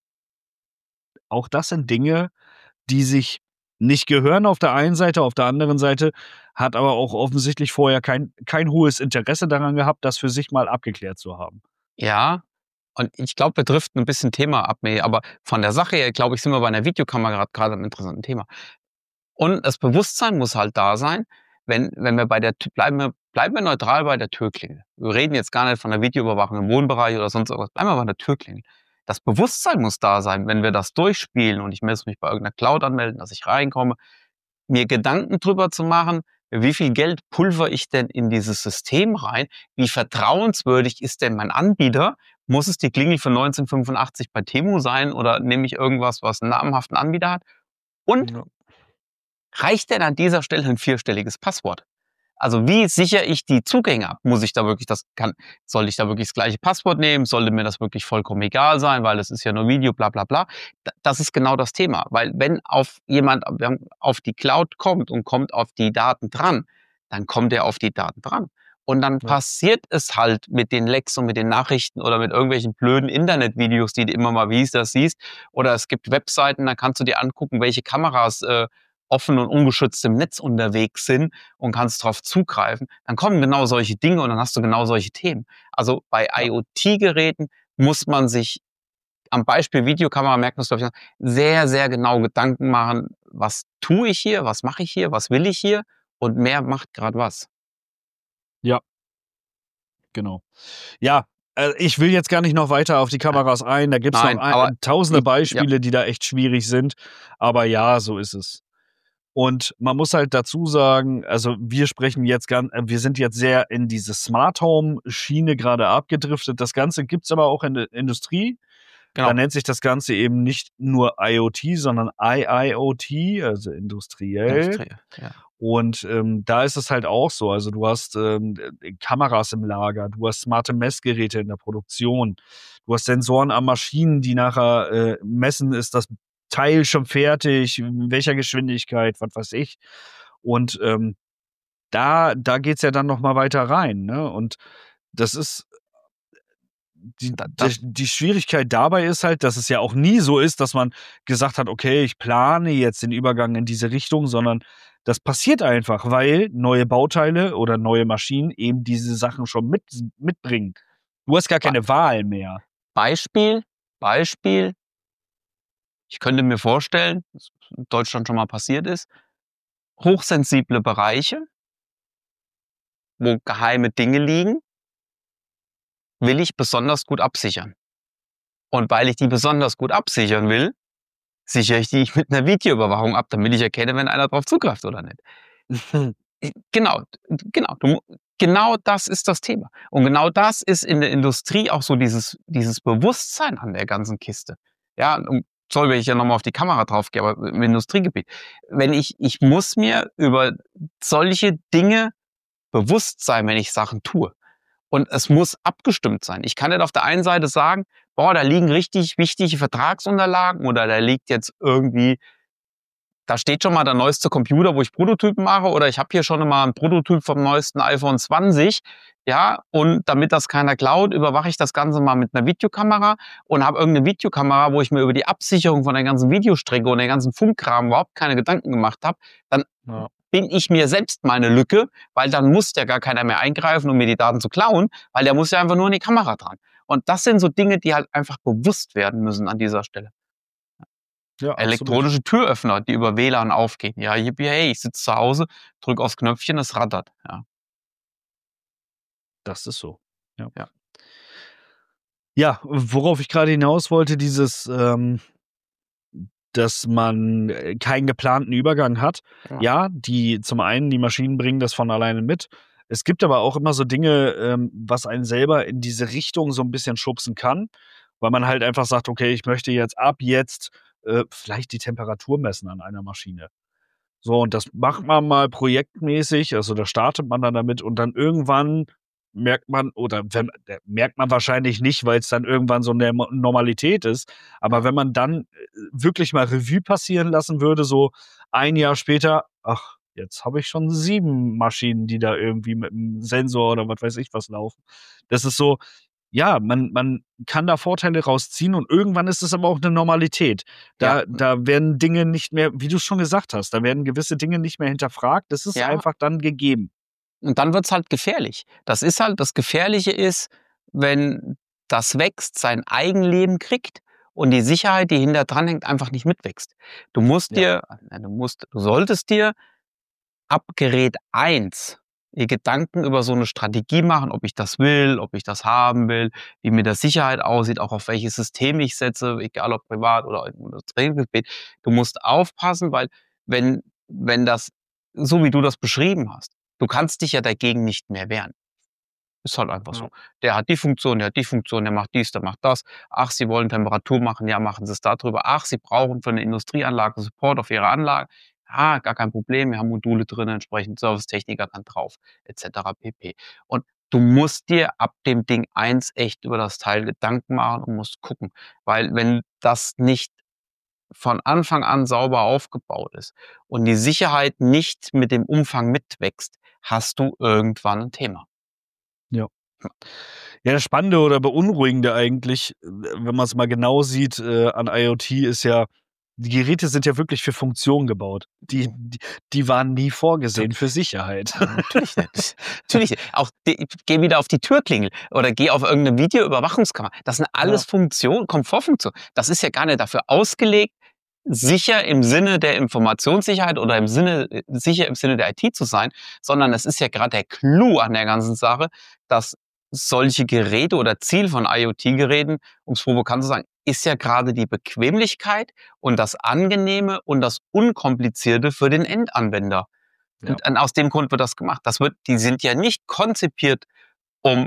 auch das sind Dinge, die sich nicht gehören auf der einen Seite, auf der anderen Seite hat aber auch offensichtlich vorher kein kein hohes Interesse daran gehabt, das für sich mal abgeklärt zu haben. Ja, und ich glaube, wir driften ein bisschen Thema ab, nee, aber von der Sache her, glaube ich, sind wir bei einer Videokamera gerade am interessanten Thema. Und das Bewusstsein muss halt da sein, wenn, wenn wir bei der Tü- bleiben wir, bleiben wir neutral bei der Türklingel. Wir reden jetzt gar nicht von der Videoüberwachung im Wohnbereich oder sonst irgendwas. Bleiben wir bei der Türklingel. Das Bewusstsein muss da sein, wenn wir das durchspielen und ich muss mich bei irgendeiner Cloud anmelden, dass ich reinkomme, mir Gedanken drüber zu machen, wie viel Geld pulver ich denn in dieses System rein? Wie vertrauenswürdig ist denn mein Anbieter? Muss es die Klingel von neunzehnhundertfünfundachtzig bei Temu sein oder nehme ich irgendwas, was einen namhaften Anbieter hat? Und Ja. reicht denn an dieser Stelle ein vierstelliges Passwort? Also wie sichere ich die Zugänge ab? Muss ich da wirklich das kann, soll ich da wirklich das gleiche Passwort nehmen? Sollte mir das wirklich vollkommen egal sein, weil es ist ja nur Video, bla bla bla. Das ist genau das Thema. Weil wenn auf jemand auf die Cloud kommt und kommt auf die Daten dran, dann kommt er auf die Daten dran. Und dann Ja. passiert es halt mit den Lecks und mit den Nachrichten oder mit irgendwelchen blöden Internetvideos, die du immer mal wie das siehst. Oder es gibt Webseiten, da kannst du dir angucken, welche Kameras äh, offen und ungeschützt im Netz unterwegs sind und kannst darauf zugreifen, dann kommen genau solche Dinge und dann hast du genau solche Themen. Also bei Ja. IoT-Geräten muss man sich am Beispiel Videokamera, merkt man es, glaube ich, sehr, sehr genau Gedanken machen, was tue ich hier, was mache ich hier, was will ich hier und mehr macht gerade was. Ja, genau. Ja, äh, ich will jetzt gar nicht noch weiter auf die Kameras ein. Da gibt's Nein, noch ein aber tausende ich, ja, Beispiele, die da echt schwierig sind. Aber ja, so ist es. Und man muss halt dazu sagen, also wir sprechen jetzt ganz, äh, wir sind jetzt sehr in diese Smart Home Schiene gerade abgedriftet. Das Ganze gibt's aber auch in der Industrie. Da genau, nennt sich das Ganze eben nicht nur IoT, sondern I I O T, also industriell. Industrie, ja. Und ähm, da ist es halt auch so. Also du hast ähm, äh, Kameras im Lager, du hast smarte Messgeräte in der Produktion, du hast Sensoren an Maschinen, die nachher äh, messen, ist das Teil schon fertig, in welcher Geschwindigkeit, was weiß ich. Und ähm, da, da geht es ja dann noch mal weiter rein. Ne? Und das ist die, Da, die, das, die Schwierigkeit dabei ist halt, dass es ja auch nie so ist, dass man gesagt hat, okay, ich plane jetzt den Übergang in diese Richtung, sondern das passiert einfach, weil neue Bauteile oder neue Maschinen eben diese Sachen schon mit, mitbringen. Du hast gar keine Wahl mehr. Beispiel, Beispiel, ich könnte mir vorstellen, was in Deutschland schon mal passiert ist, hochsensible Bereiche, wo geheime Dinge liegen, will ich besonders gut absichern. Und weil ich die besonders gut absichern will, sichere ich die mit einer Videoüberwachung ab, damit ich erkenne, wenn einer drauf zugreift oder nicht. Genau, genau, du, genau das ist das Thema. Und genau das ist in der Industrie auch so dieses, dieses Bewusstsein an der ganzen Kiste. Ja, und soll, wenn ich ja nochmal auf die Kamera drauf gehe, aber im Industriegebiet. Wenn ich, ich muss mir über solche Dinge bewusst sein, wenn ich Sachen tue. Und es muss abgestimmt sein. Ich kann nicht auf der einen Seite sagen, boah, da liegen richtig wichtige Vertragsunterlagen oder da liegt jetzt irgendwie, da steht schon mal der neueste Computer, wo ich Prototypen mache, oder ich habe hier schon mal ein Prototyp vom neuesten iPhone zwanzig. Ja, und damit das keiner klaut, überwache ich das Ganze mal mit einer Videokamera und habe irgendeine Videokamera, wo ich mir über die Absicherung von der ganzen Videostrecke und der ganzen Funkkram überhaupt keine Gedanken gemacht habe. Dann Ja. bin ich mir selbst meine Lücke, weil dann muss ja gar keiner mehr eingreifen, um mir die Daten zu klauen, weil der muss ja einfach nur an die Kamera dran. Und das sind so Dinge, die halt einfach bewusst werden müssen an dieser Stelle. Ja, Elektronische absolut. Türöffner, die über W L A N aufgehen. Ja, yippie, hey, ich sitze zu Hause, drücke aufs Knöpfchen, es rattert. Ja. Das ist so. Ja. Ja. Ja, worauf ich gerade hinaus wollte, dieses, ähm, dass man äh, keinen geplanten Übergang hat. Ja. Ja, die zum einen, die Maschinen bringen das von alleine mit. Es gibt aber auch immer so Dinge, ähm, was einen selber in diese Richtung so ein bisschen schubsen kann, weil man halt einfach sagt: „Okay, ich möchte jetzt ab jetzt, äh, vielleicht die Temperatur messen an einer Maschine.“ So, und das macht man mal projektmäßig, also da startet man dann damit und dann irgendwann merkt man oder wenn äh, merkt man wahrscheinlich nicht, weil's dann irgendwann so 'ne Mo Normalität ist. Aber wenn man dann, äh, wirklich mal Revue passieren lassen würde, so ein Jahr später: „Ach, jetzt habe ich schon sieben Maschinen, die da irgendwie mit 'm Sensor oder was weiß ich was laufen.“ Das ist so, ja, man man kann da Vorteile rausziehen und irgendwann ist es aber auch 'ne Normalität. Ja, Da da werden Dinge nicht mehr, wie du's schon gesagt hast, da werden gewisse Dinge nicht mehr hinterfragt. Das ist ja. einfach dann gegeben. Und dann wird's halt gefährlich. Das ist halt, das Gefährliche ist, wenn das wächst, sein Eigenleben kriegt und die Sicherheit, die hinter dran hängt, einfach nicht mitwächst. Du musst Ja. dir, du musst, du solltest dir ab Gerät eins dir Gedanken über so eine Strategie machen, ob ich das will, ob ich das haben will, wie mit der Sicherheit aussieht, auch auf welches System ich setze, egal ob privat oder im Industriegebiet. Du musst aufpassen, weil wenn wenn das so wie du das beschrieben hast, du kannst dich ja dagegen nicht mehr wehren. Ist halt einfach so. Ja. Der hat die Funktion, der hat die Funktion, der macht dies, der macht das. Ach, Sie wollen Temperatur machen, ja, machen Sie es da drüber. Ach, Sie brauchen für eine Industrieanlage Support auf Ihre Anlage. Ah, gar kein Problem, wir haben Module drin, entsprechend Servicetechniker dann drauf, et cetera pp. Und du musst dir ab dem Ding eins echt über das Teil Gedanken machen und musst gucken. Weil wenn das nicht von Anfang an sauber aufgebaut ist und die Sicherheit nicht mit dem Umfang mitwächst, hast du irgendwann ein Thema. Ja. Ja, das Spannende oder Beunruhigende eigentlich, äh, wenn man's mal genau sieht, äh, an IoT ist ja, die Geräte sind ja wirklich für Funktion gebaut. Die die die waren nie vorgesehen für Sicherheit. Natürlich nicht. Natürlich nicht. Auch die, geh wieder auf die Türklingel oder geh auf irgendeine Videoüberwachungskamera. Das sind Ja, alles Funktionen, Komfortfunktionen. Das ist ja gar nicht dafür ausgelegt, sicher im Sinne der Informationssicherheit oder im Sinne, äh, sicher im Sinne der I T zu sein, sondern es ist ja gerade der Clou an der ganzen Sache, dass solche Geräte oder Ziel von IoT-Geräten, um es provokant zu sagen, ist ja gerade die Bequemlichkeit und das Angenehme und das Unkomplizierte für den Endanwender. ja, Und an aus dem Grund wird das gemacht. Das wird die sind ja nicht konzipiert, um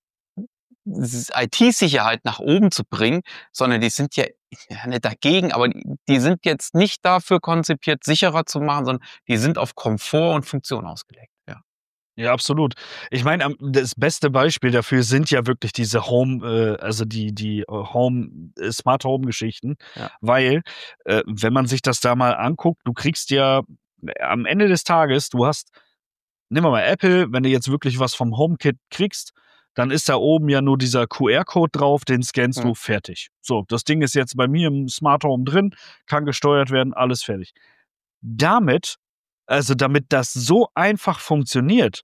s I T-Sicherheit nach oben zu bringen, sondern die sind ja ja nicht dagegen, aber die die sind jetzt nicht dafür konzipiert, sicherer zu machen, sondern die sind auf Komfort und Funktion ausgelegt, ja. Ja, absolut. Ich meine, am das beste Beispiel dafür sind ja wirklich diese Home äh, also die die, äh, Home äh, Smart Home Geschichten, Ja. weil, äh, wenn man sich das da mal anguckt, du kriegst ja äh, am Ende des Tages, du hast nehmen wir mal Apple, wenn du jetzt wirklich was vom HomeKit kriegst, dann ist da oben ja nur dieser Q R-Code drauf, den scannst Mhm. du, fertig. So, das Ding ist jetzt bei mir im Smart Home drin, kann gesteuert werden, alles fertig. Damit also damit das so einfach funktioniert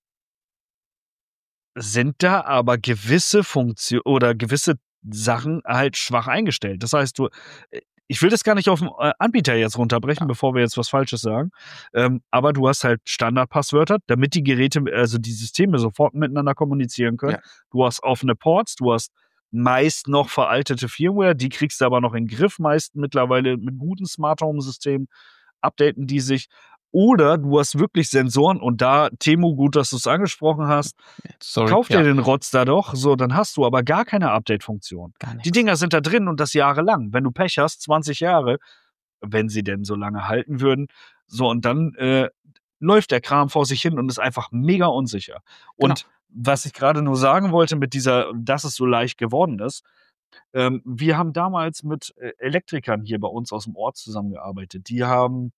sind da aber gewisse Funktio oder gewisse Sachen halt schwach eingestellt. Das heißt, du äh, ich will das gar nicht auf 'n, äh, Anbieter jetzt runterbrechen, Ja. bevor wir jetzt was Falsches sagen, ähm, aber du hast halt Standardpasswörter, damit die Geräte also die Systeme sofort miteinander kommunizieren können. Ja. Du hast offene Ports, du hast meist noch veraltete Firmware, die kriegst du aber noch in 'n Griff, meist mittlerweile mit guten Smart Home Systemen updaten die sich. Oder du hast wirklich Sensoren und da Temu, gut, dass du's angesprochen hast. Sorry, Kauf dir ja. den Rotz da doch, so, dann hast du aber gar keine Update-Funktion. Gar Die nix. Dinger sind da drin und das jahrelang. Wenn du Pech hast, zwanzig Jahre, wenn sie denn so lange halten würden. So, und dann, äh, läuft der Kram vor sich hin und ist einfach mega unsicher. Genau. Und was ich grade nur sagen wollte mit dieser dass es so leicht geworden ist, ähm, wir haben damals mit, äh, Elektrikern hier bei uns aus'm Ort zusammengearbeitet. Die haben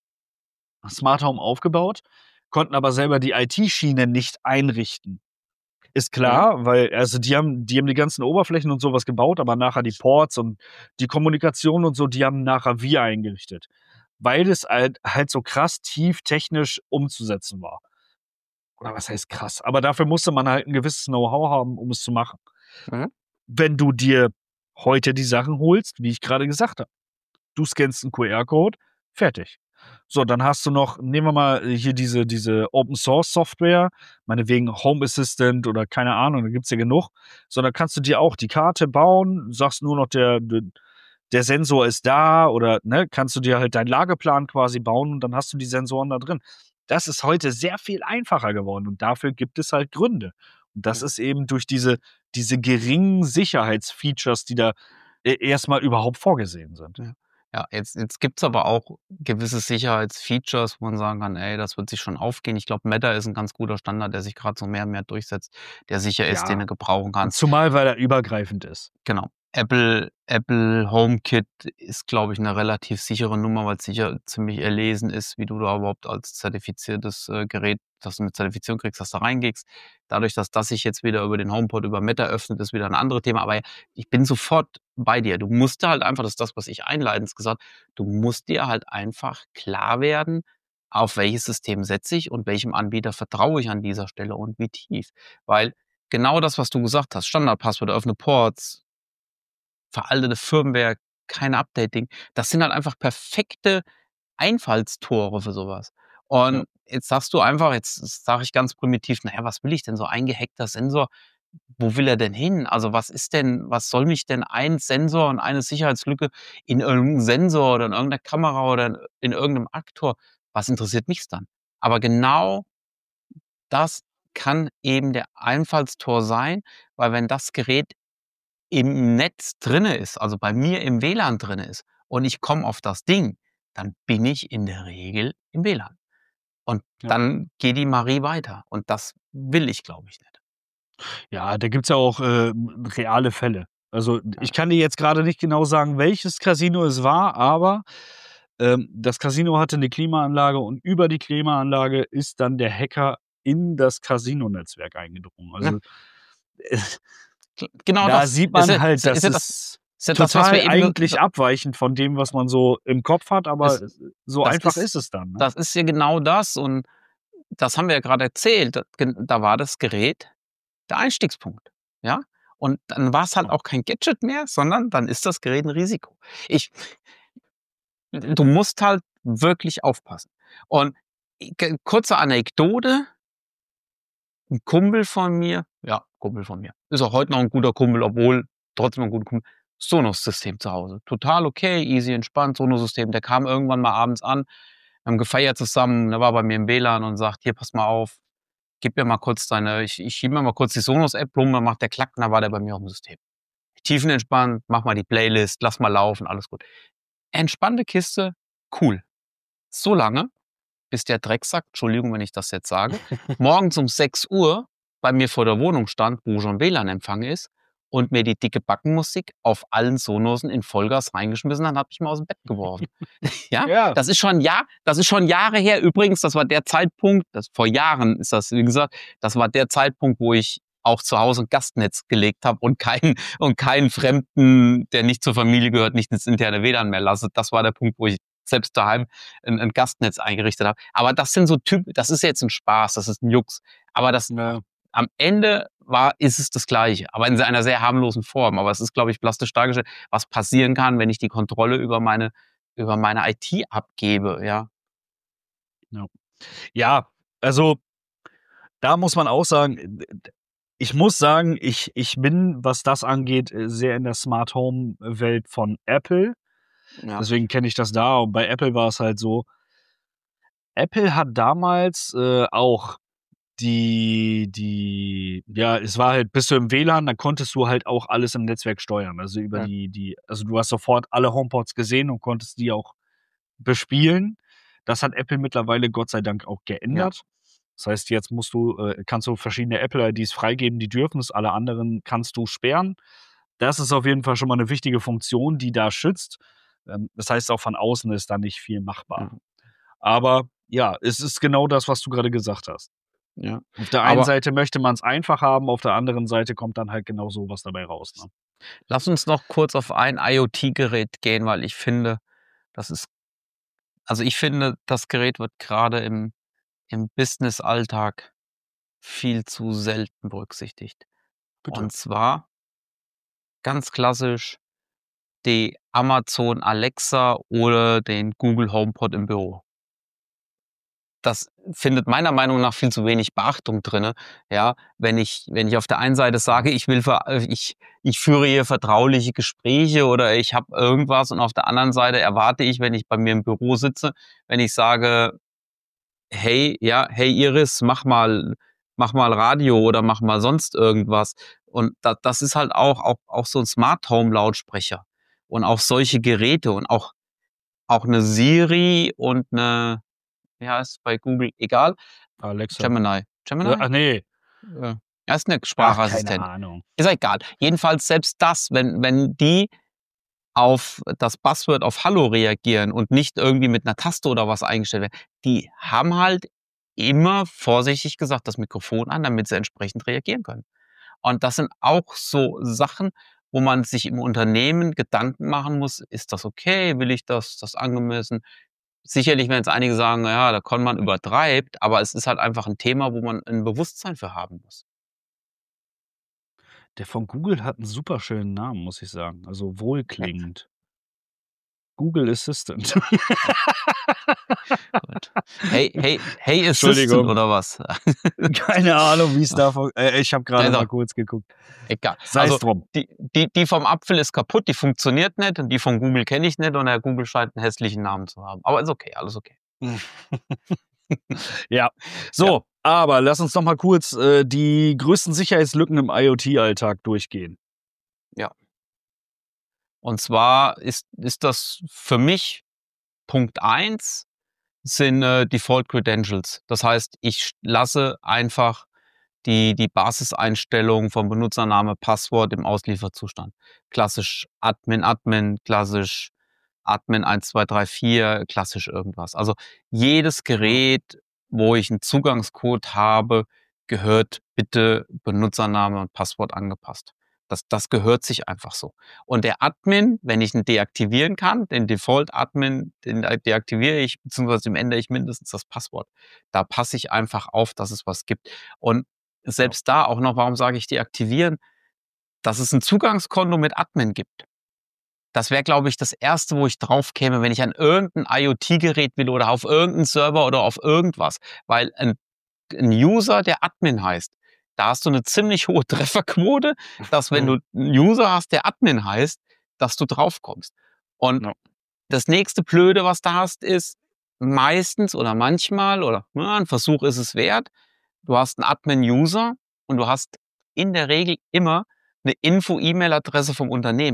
Smart Home aufgebaut, konnten aber selber die I T-Schiene nicht einrichten. Ist Mhm. klar, weil also die haben die haben die ganzen Oberflächen und so was gebaut, aber nachher die Ports und die Kommunikation und so, die haben nachher wir eingerichtet, weil es halt halt so krass tief technisch umzusetzen war. Oder was heißt krass? Aber dafür musste man halt 'n gewisses Know-how haben, um es zu machen. Mhm. Wenn du dir heute die Sachen holst, wie ich grade gesagt habe, du scannst 'n Q R-Code, fertig. So, dann hast du noch nehmen wir mal hier diese diese Open Source Software, meinetwegen Home Assistant oder keine Ahnung, da gibt's ja genug. So, dann kannst du dir auch die Karte bauen, sagst nur noch, der d der Sensor ist da oder, ne, kannst du dir halt deinen Lageplan quasi bauen und dann hast du die Sensoren da drin. Das ist heute sehr viel einfacher geworden und dafür gibt es halt Gründe. Und das Mhm. ist eben durch diese diese geringen Sicherheitsfeatures, die da e erst mal überhaupt vorgesehen sind. Ja. Ja, jetzt jetzt gibt's aber auch gewisse Sicherheitsfeatures, wo man sagen kann: „Ey, das wird sich schon aufgehen.“ Ich glaube, Matter ist 'n ganz guter Standard, der sich grad so mehr und mehr durchsetzt, der sicher ist, den Ja, du gebrauchen kannst. zumal weil er übergreifend ist. Genau. Apple Apple HomeKit ist, glaube ich, 'ne relativ sichere Nummer, weil's sicher ziemlich erlesen ist, wie du da überhaupt als zertifiziertes, äh, Gerät, das du mit Zertifizierung kriegst, dass du reingehst. Dadurch, dass das sich jetzt wieder über den HomePod über Matter öffnet, ist wieder 'n andere Thema. Aber ich bin sofort bei dir. Du musst da halt einfach das ist das, was ich einleitend gesagt du musst dir halt einfach klar werden, auf welches System setze ich und welchem Anbieter vertraue ich an dieser Stelle und wie tief. Weil genau das, was du gesagt hast, Standardpasswörter, offene Ports veraltete Firmware, kein Updating, das sind halt einfach perfekte Einfallstore für so was. Ja. Und jetzt sagst du einfach jetzt sage ich ganz primitiv: „Na ja, was will ich denn so ein gehackter Sensor? Wo will er denn hin? Also, was ist denn was soll mich denn ein Sensor und eine Sicherheitslücke in irgend 'n Sensor oder in irgend 'ner Kamera oder in in irgend 'nem Aktor was interessiert mich's dann?“ Aber genau das kann eben der Einfallstor sein, weil wenn das Gerät im Netz drinnen ist, also bei mir im W LAN drinnen ist und ich komme auf das Ding, dann bin ich in der Regel im W LAN. Und Ja. dann geht die Marie weiter und das will ich, glaube ich, nicht. Ja, da gibt's ja auch, äh, reale Fälle. Also, ich Ja. kann dir jetzt grade nicht genau sagen, welches Casino es war, aber, ähm, das Casino hatte 'ne Klimaanlage und über die Klimaanlage ist dann der Hacker in das Casino-Netzwerk eingedrungen. Ja. Also, äh G genau da das. sieht Ist man ja halt, ist ja ist das ja das ist ist ja das, was wir total eben ge d eigentlich abweichend von dem, was man so im Kopf hat, aber Es so das einfach ist ist es dann, ne? das ist ja genau das und das haben wir ja grad erzählt. Da gen da war das Gerät der Einstiegspunkt, ja? Und dann war's halt Ja. auch kein Gadget mehr, sondern dann ist das Gerät 'n Risiko. Ich du musst halt wirklich aufpassen. Und g kurze Anekdote 'n Kumpel von mir ja, Kumpel von mir, ist auch heute noch 'n guter Kumpel, obwohl trotzdem 'n guter Kumpel Sonos-System zu Hause. Total okay, easy, entspannt, Sonos-System. Der kam irgendwann mal abends an, haben gefeiert zusammen, der war bei mir im W LAN und sagt: „Hier, pass mal auf, gib mir mal kurz deine ich ich schiebe mir mal kurz die Sonos-App rum“, dann macht der klack und dann war der bei mir aufm System. Tiefenentspannt, mach mal die Playlist, lass mal laufen, alles gut. Entspannte Kiste, cool. So lange bis der Drecksack, Entschuldigung, wenn ich das jetzt sage, morgens um sechs Uhr bei mir vor der Wohnung stand, wo schon W L A N-Empfang ist, und mir die dicke Backenmusik auf allen Sonosen in Vollgas reingeschmissen hat, hat mich mal aus dem Bett geworfen. Ja, Ja. das ist schon ja, das ist schon Jahre her. Übrigens, das war der Zeitpunkt, das vor Jahren ist das, wie gesagt, das war der Zeitpunkt, wo ich auch zu Hause ein Gastnetz gelegt habe und keinen und keinen Fremden, der nicht zur Familie gehört, nicht ins interne W L A N mehr lasse. Das war der Punkt, wo ich selbst daheim ein, ein Gastnetz eingerichtet habe. Aber das sind so Typen, das ist jetzt ein Spaß, das ist ein Jux. Aber das Ja. am Ende war, ist es das Gleiche, aber in einer sehr harmlosen Form. Aber es ist, glaube ich, plastisch dargestellt, was passieren kann, wenn ich die Kontrolle über meine, über meine I T abgebe, ja. Ja. Ja, also da muss man auch sagen, ich muss sagen, ich, ich bin, was das angeht, sehr in der Smart Home Welt von Apple. Ja. Deswegen kenne ich das da. Und bei Apple war es halt so, Apple hat damals äh, auch die, die, ja, es war halt, bist du im W L A N, dann konntest du halt auch alles im Netzwerk steuern. Also über Ja. die, die, also du hast sofort alle HomePods gesehen und konntest die auch bespielen. Das hat Apple mittlerweile Gott sei Dank auch geändert. Das heißt, jetzt musst du, äh, kannst du verschiedene Apple-I Ds freigeben, die dürfen es, alle anderen kannst du sperren. Das ist auf jeden Fall schon mal eine wichtige Funktion, die da schützt. Ähm, das heißt, auch von außen ist da nicht viel machbar. Ja. Aber ja, es ist genau das, was du gerade gesagt hast. Ja. Auf der einen Aber Seite möchte man es einfach haben, auf der anderen Seite kommt dann halt genau so was dabei raus. Ne? lass uns noch kurz auf ein IoT-Gerät gehen, weil ich finde, das ist, also ich finde, das Gerät wird gerade im, im Business-Alltag viel zu selten berücksichtigt. Bitte. Und zwar ganz klassisch die Amazon Alexa oder den Google HomePod im Büro. Das findet meiner Meinung nach viel zu wenig Beachtung drinne. Ja, wenn ich, wenn ich auf der einen Seite sage, ich will, ver, ich, ich führe hier vertrauliche Gespräche oder ich habe irgendwas, und auf der anderen Seite erwarte ich, wenn ich bei mir im Büro sitze, wenn ich sage, hey, ja, hey Iris, mach mal, mach mal Radio oder mach mal sonst irgendwas. Und da, das ist halt auch, auch, auch so ein Smart Home Lautsprecher und auch solche Geräte und auch, auch eine Siri und eine, wie heißt es bei Google, egal, Alexa. Gemini. Gemini? Ja, ach nee. Ja. Er ist eine Ach, keine Sprachassistent. Ahnung. Ist ja egal. Jedenfalls selbst das, wenn, wenn die auf das Passwort auf Hallo reagieren und nicht irgendwie mit einer Taste oder was eingestellt werden, die haben halt immer vorsichtig gesagt das Mikrofon an, damit sie entsprechend reagieren können. Und das sind auch so Sachen, wo man sich im Unternehmen Gedanken machen muss, ist das okay, will ich das, das angemessen? Sicherlich werden jetzt einige sagen, ja, da kann man übertreibt, aber es ist halt einfach ein Thema, wo man ein Bewusstsein für haben muss. Der von Google hat einen super schönen Namen, muss ich sagen. Also wohlklingend. Google Assistant. Gut. Hey, hey, hey Assistant Entschuldigung. oder was? Keine Ahnung, wie es da von, äh, ich habe gerade Also, mal kurz geguckt. egal. Sei Also es drum. die, die, die vom Apfel ist kaputt, die funktioniert nicht, und die von Google kenne ich nicht, und der Google scheint einen hässlichen Namen zu haben. Aber ist okay, alles okay. Ja. So, Ja. aber lass uns noch mal kurz äh, die größten Sicherheitslücken im IoT-Alltag durchgehen. Und zwar ist, ist das für mich Punkt eins sind äh, Default Credentials. Das heißt, ich lasse einfach die, die Basiseinstellungen von Benutzername, Passwort im Auslieferzustand. Klassisch Admin, Admin, klassisch Admin eins, zwei, drei, vier, klassisch irgendwas. Also jedes Gerät, wo ich einen Zugangscode habe, gehört bitte Benutzername und Passwort angepasst. Das, das gehört sich einfach so. Und der Admin, wenn ich ihn deaktivieren kann, den Default-Admin, den deaktiviere ich, beziehungsweise dem ändere ich mindestens das Passwort. Da passe ich einfach auf, dass es was gibt. Und selbst da auch noch, warum sage ich deaktivieren? Dass es ein Zugangskonto mit Admin gibt. Das wäre, glaube ich, das Erste, wo ich drauf käme, wenn ich an irgendein IoT-Gerät will oder auf irgendeinen Server oder auf irgendwas. Weil ein, ein User, der Admin heißt, da hast du eine ziemlich hohe Trefferquote, dass wenn du einen User hast, der Admin heißt, dass du draufkommst. Und Ja. das nächste Blöde, was du hast, ist meistens oder manchmal, oder ja, ein Versuch ist es wert, du hast einen Admin-User und du hast in der Regel immer eine Info-E-Mail-Adresse vom Unternehmen.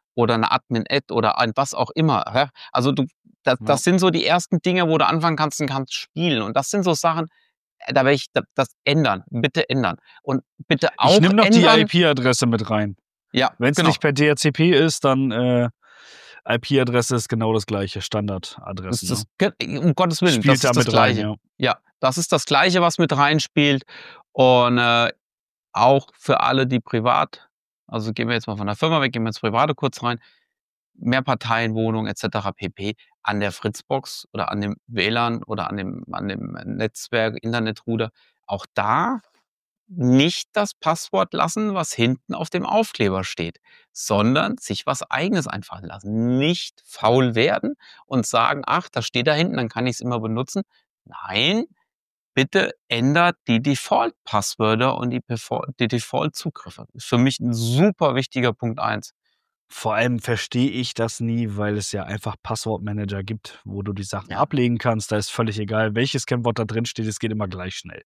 oder eine Admin-Ad oder ein was auch immer. Ja? Also du, das, Ja. das sind so die ersten Dinge, wo du anfangen kannst und kannst spielen. Und das sind so Sachen, äh, da werde ich da, das ändern. Bitte ändern. Und bitte Ich auch nehme noch die ändern. I P-Adresse mit rein. Ja, Wenn es genau. nicht per D H C P ist, dann äh, I P-Adresse ist genau das gleiche, Das Standardadressen. ist Ne? das, um Gottes Willen, Spielt das da ist das mit rein, Gleiche. ja. Ja, das ist das Gleiche, was mit reinspielt. Und äh, auch für alle, die privat, also gehen wir jetzt mal von der Firma weg, gehen wir ins Private kurz rein, Mehrparteienwohnung et cetera pp. An der Fritzbox oder an dem W L A N oder an dem, an dem Netzwerk, Internetrouter, auch da nicht das Passwort lassen, was hinten auf dem Aufkleber steht, sondern sich was Eigenes einfallen lassen. Nicht faul werden und sagen, ach, das steht da hinten, dann kann ich es immer benutzen. Nein, bitte ändert die Default-Passwörter und die, die Default-Zugriffe. Ist für mich ein super wichtiger Punkt eins. Vor allem verstehe ich das nie, weil es ja einfach Passwortmanager gibt, wo du die Sachen Ja. ablegen kannst. Da ist völlig egal, welches Kennwort da drin steht, es geht immer gleich schnell.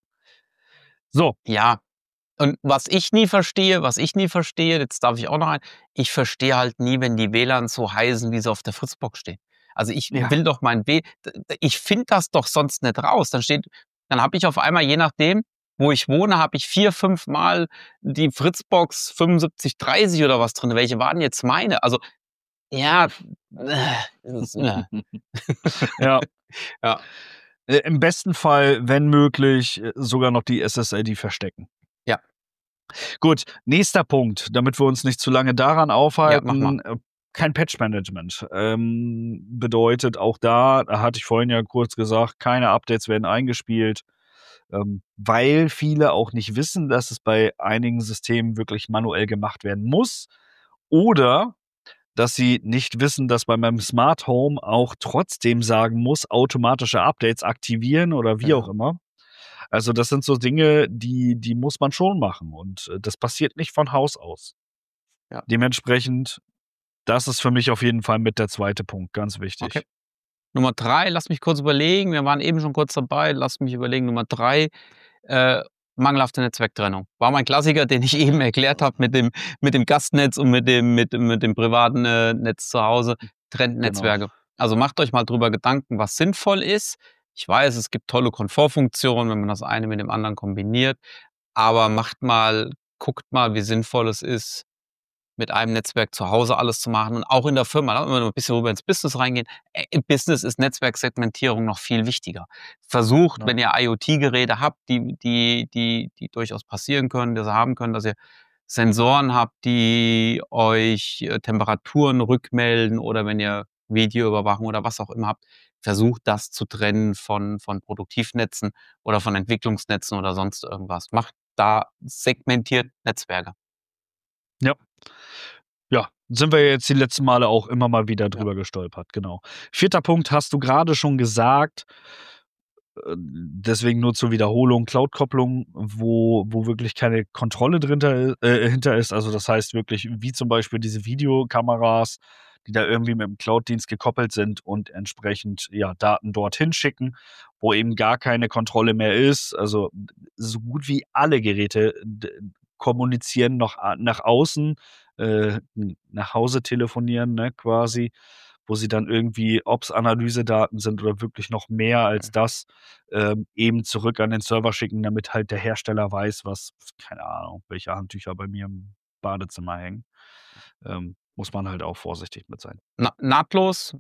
So. Ja. Und was ich nie verstehe, was ich nie verstehe, jetzt darf ich auch noch ein, ich verstehe halt nie, wenn die W L A Ns so heißen, wie sie auf der Fritzbox stehen. Also ich Ja. will doch mein W, ich finde das doch sonst nicht raus. Dann steht, dann habe ich auf einmal, je nachdem, wo ich wohne, habe ich vier, fünf Mal die Fritzbox fünfundsiebzig dreißig oder was drin. Welche waren jetzt meine? Also, ja, äh, ist, äh. Ja. Ja. Äh, Im besten Fall, wenn möglich, äh, sogar noch die S S I D verstecken. Ja. Gut, nächster Punkt, damit wir uns nicht zu lange daran aufhalten. Ja, mach mal. äh, Kein Patch-Management. Ähm, bedeutet auch da, da hatte ich vorhin ja kurz gesagt, keine Updates werden eingespielt, ähm, weil viele auch nicht wissen, dass es bei einigen Systemen wirklich manuell gemacht werden muss. Oder dass sie nicht wissen, dass bei meinem Smart Home auch trotzdem sagen muss, automatische Updates aktivieren oder wie auch Ja. immer. Also, das sind so Dinge, die die muss man schon machen und, äh, das passiert nicht von Haus aus. Ja. Dementsprechend, das ist für mich auf jeden Fall mit der zweite Punkt, ganz wichtig. Okay. Nummer drei, lass mich kurz überlegen. Wir waren eben schon kurz dabei. Lass mich überlegen. Nummer drei, äh, mangelhafte Netzwerktrennung. War mein Klassiker, den ich eben erklärt habe mit dem, mit dem Gastnetz und mit dem, mit, mit dem privaten äh, Netz zu Hause. Trennt Genau. Netzwerke. Also macht euch mal drüber Gedanken, was sinnvoll ist. Ich weiß, es gibt tolle Komfortfunktionen, wenn man das eine mit dem anderen kombiniert. Aber macht mal, guckt mal, wie sinnvoll es ist, mit einem Netzwerk zu Hause alles zu machen und auch in der Firma, wenn wir noch ein bisschen rüber ins Business reingehen. Im Business ist Netzwerksegmentierung noch viel wichtiger. Versucht, Ja. wenn ihr IoT-Geräte habt, die, die, die, die durchaus passieren können, die sie haben können, dass ihr Sensoren habt, die euch äh, Temperaturen rückmelden oder wenn ihr Videoüberwachung oder was auch immer habt, versucht das zu trennen von, von Produktivnetzen oder von Entwicklungsnetzen oder sonst irgendwas. Macht da segmentiert Netzwerke. Ja. Ja, sind wir jetzt die letzten Male auch immer mal wieder Ja. drüber gestolpert, genau. Vierter Punkt hast du gerade schon gesagt, äh, deswegen nur zur Wiederholung, Cloud-Kopplung, wo wo wirklich keine Kontrolle drinter äh, hinter ist. Also, das heißt wirklich, wie zum Beispiel diese Videokameras, die da irgendwie mit dem Cloud-Dienst gekoppelt sind und entsprechend, ja, Daten dorthin schicken, wo eben gar keine Kontrolle mehr ist. Also, so gut wie alle Geräte d kommunizieren noch a nach außen, äh, n nach Hause telefonieren, ne, quasi, wo sie dann irgendwie, ob's Analysedaten sind oder wirklich noch mehr als das, ähm, eben zurück an den Server schicken, damit halt der Hersteller weiß, was keine Ahnung, welche Handtücher bei mir im Badezimmer hängen. Ähm, muss man halt auch vorsichtig mit sein. Na nahtlos,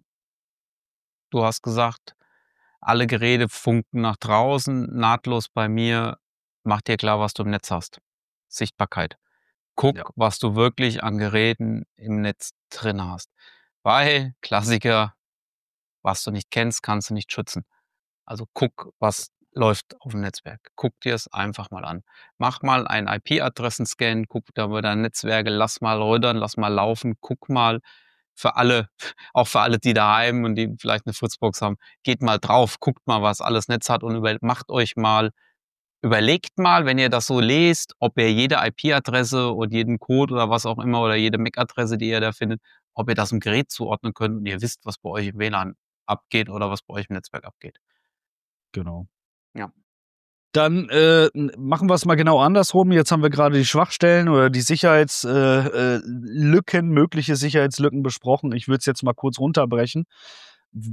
du hast gesagt, alle Geräte funken nach draußen. Nahtlos bei mir, mach dir klar, was du im Netz hast. Sichtbarkeit. Guck, Ja. was du wirklich an Geräten im Netz drin hast. Weil, Klassiker, was du nicht kennst, kannst du nicht schützen. Also guck, was läuft auf dem Netzwerk. Guck dir es einfach mal an. Mach mal einen I P-Adressen-Scan, guck da über deine Netzwerke, lass mal rudern, lass mal laufen, guck mal für alle, auch für alle, die daheim und die vielleicht eine Fritzbox haben, geht mal drauf, guckt mal, was alles Netz hat und über, macht euch mal, überlegt mal, wenn ihr das so lest, ob ihr jede I P-Adresse und jeden Code oder was auch immer oder jede M A C-Adresse, die ihr da findet, ob ihr das im Gerät zuordnen könnt und ihr wisst, was bei euch im W L A N abgeht oder was bei euch im Netzwerk abgeht. Genau. Ja. Dann, äh, n machen wir's mal genau andersrum. Jetzt haben wir grade die Schwachstellen oder die Sicherheits äh, äh, Lücken mögliche Sicherheitslücken besprochen. Ich würde es jetzt mal kurz runterbrechen. W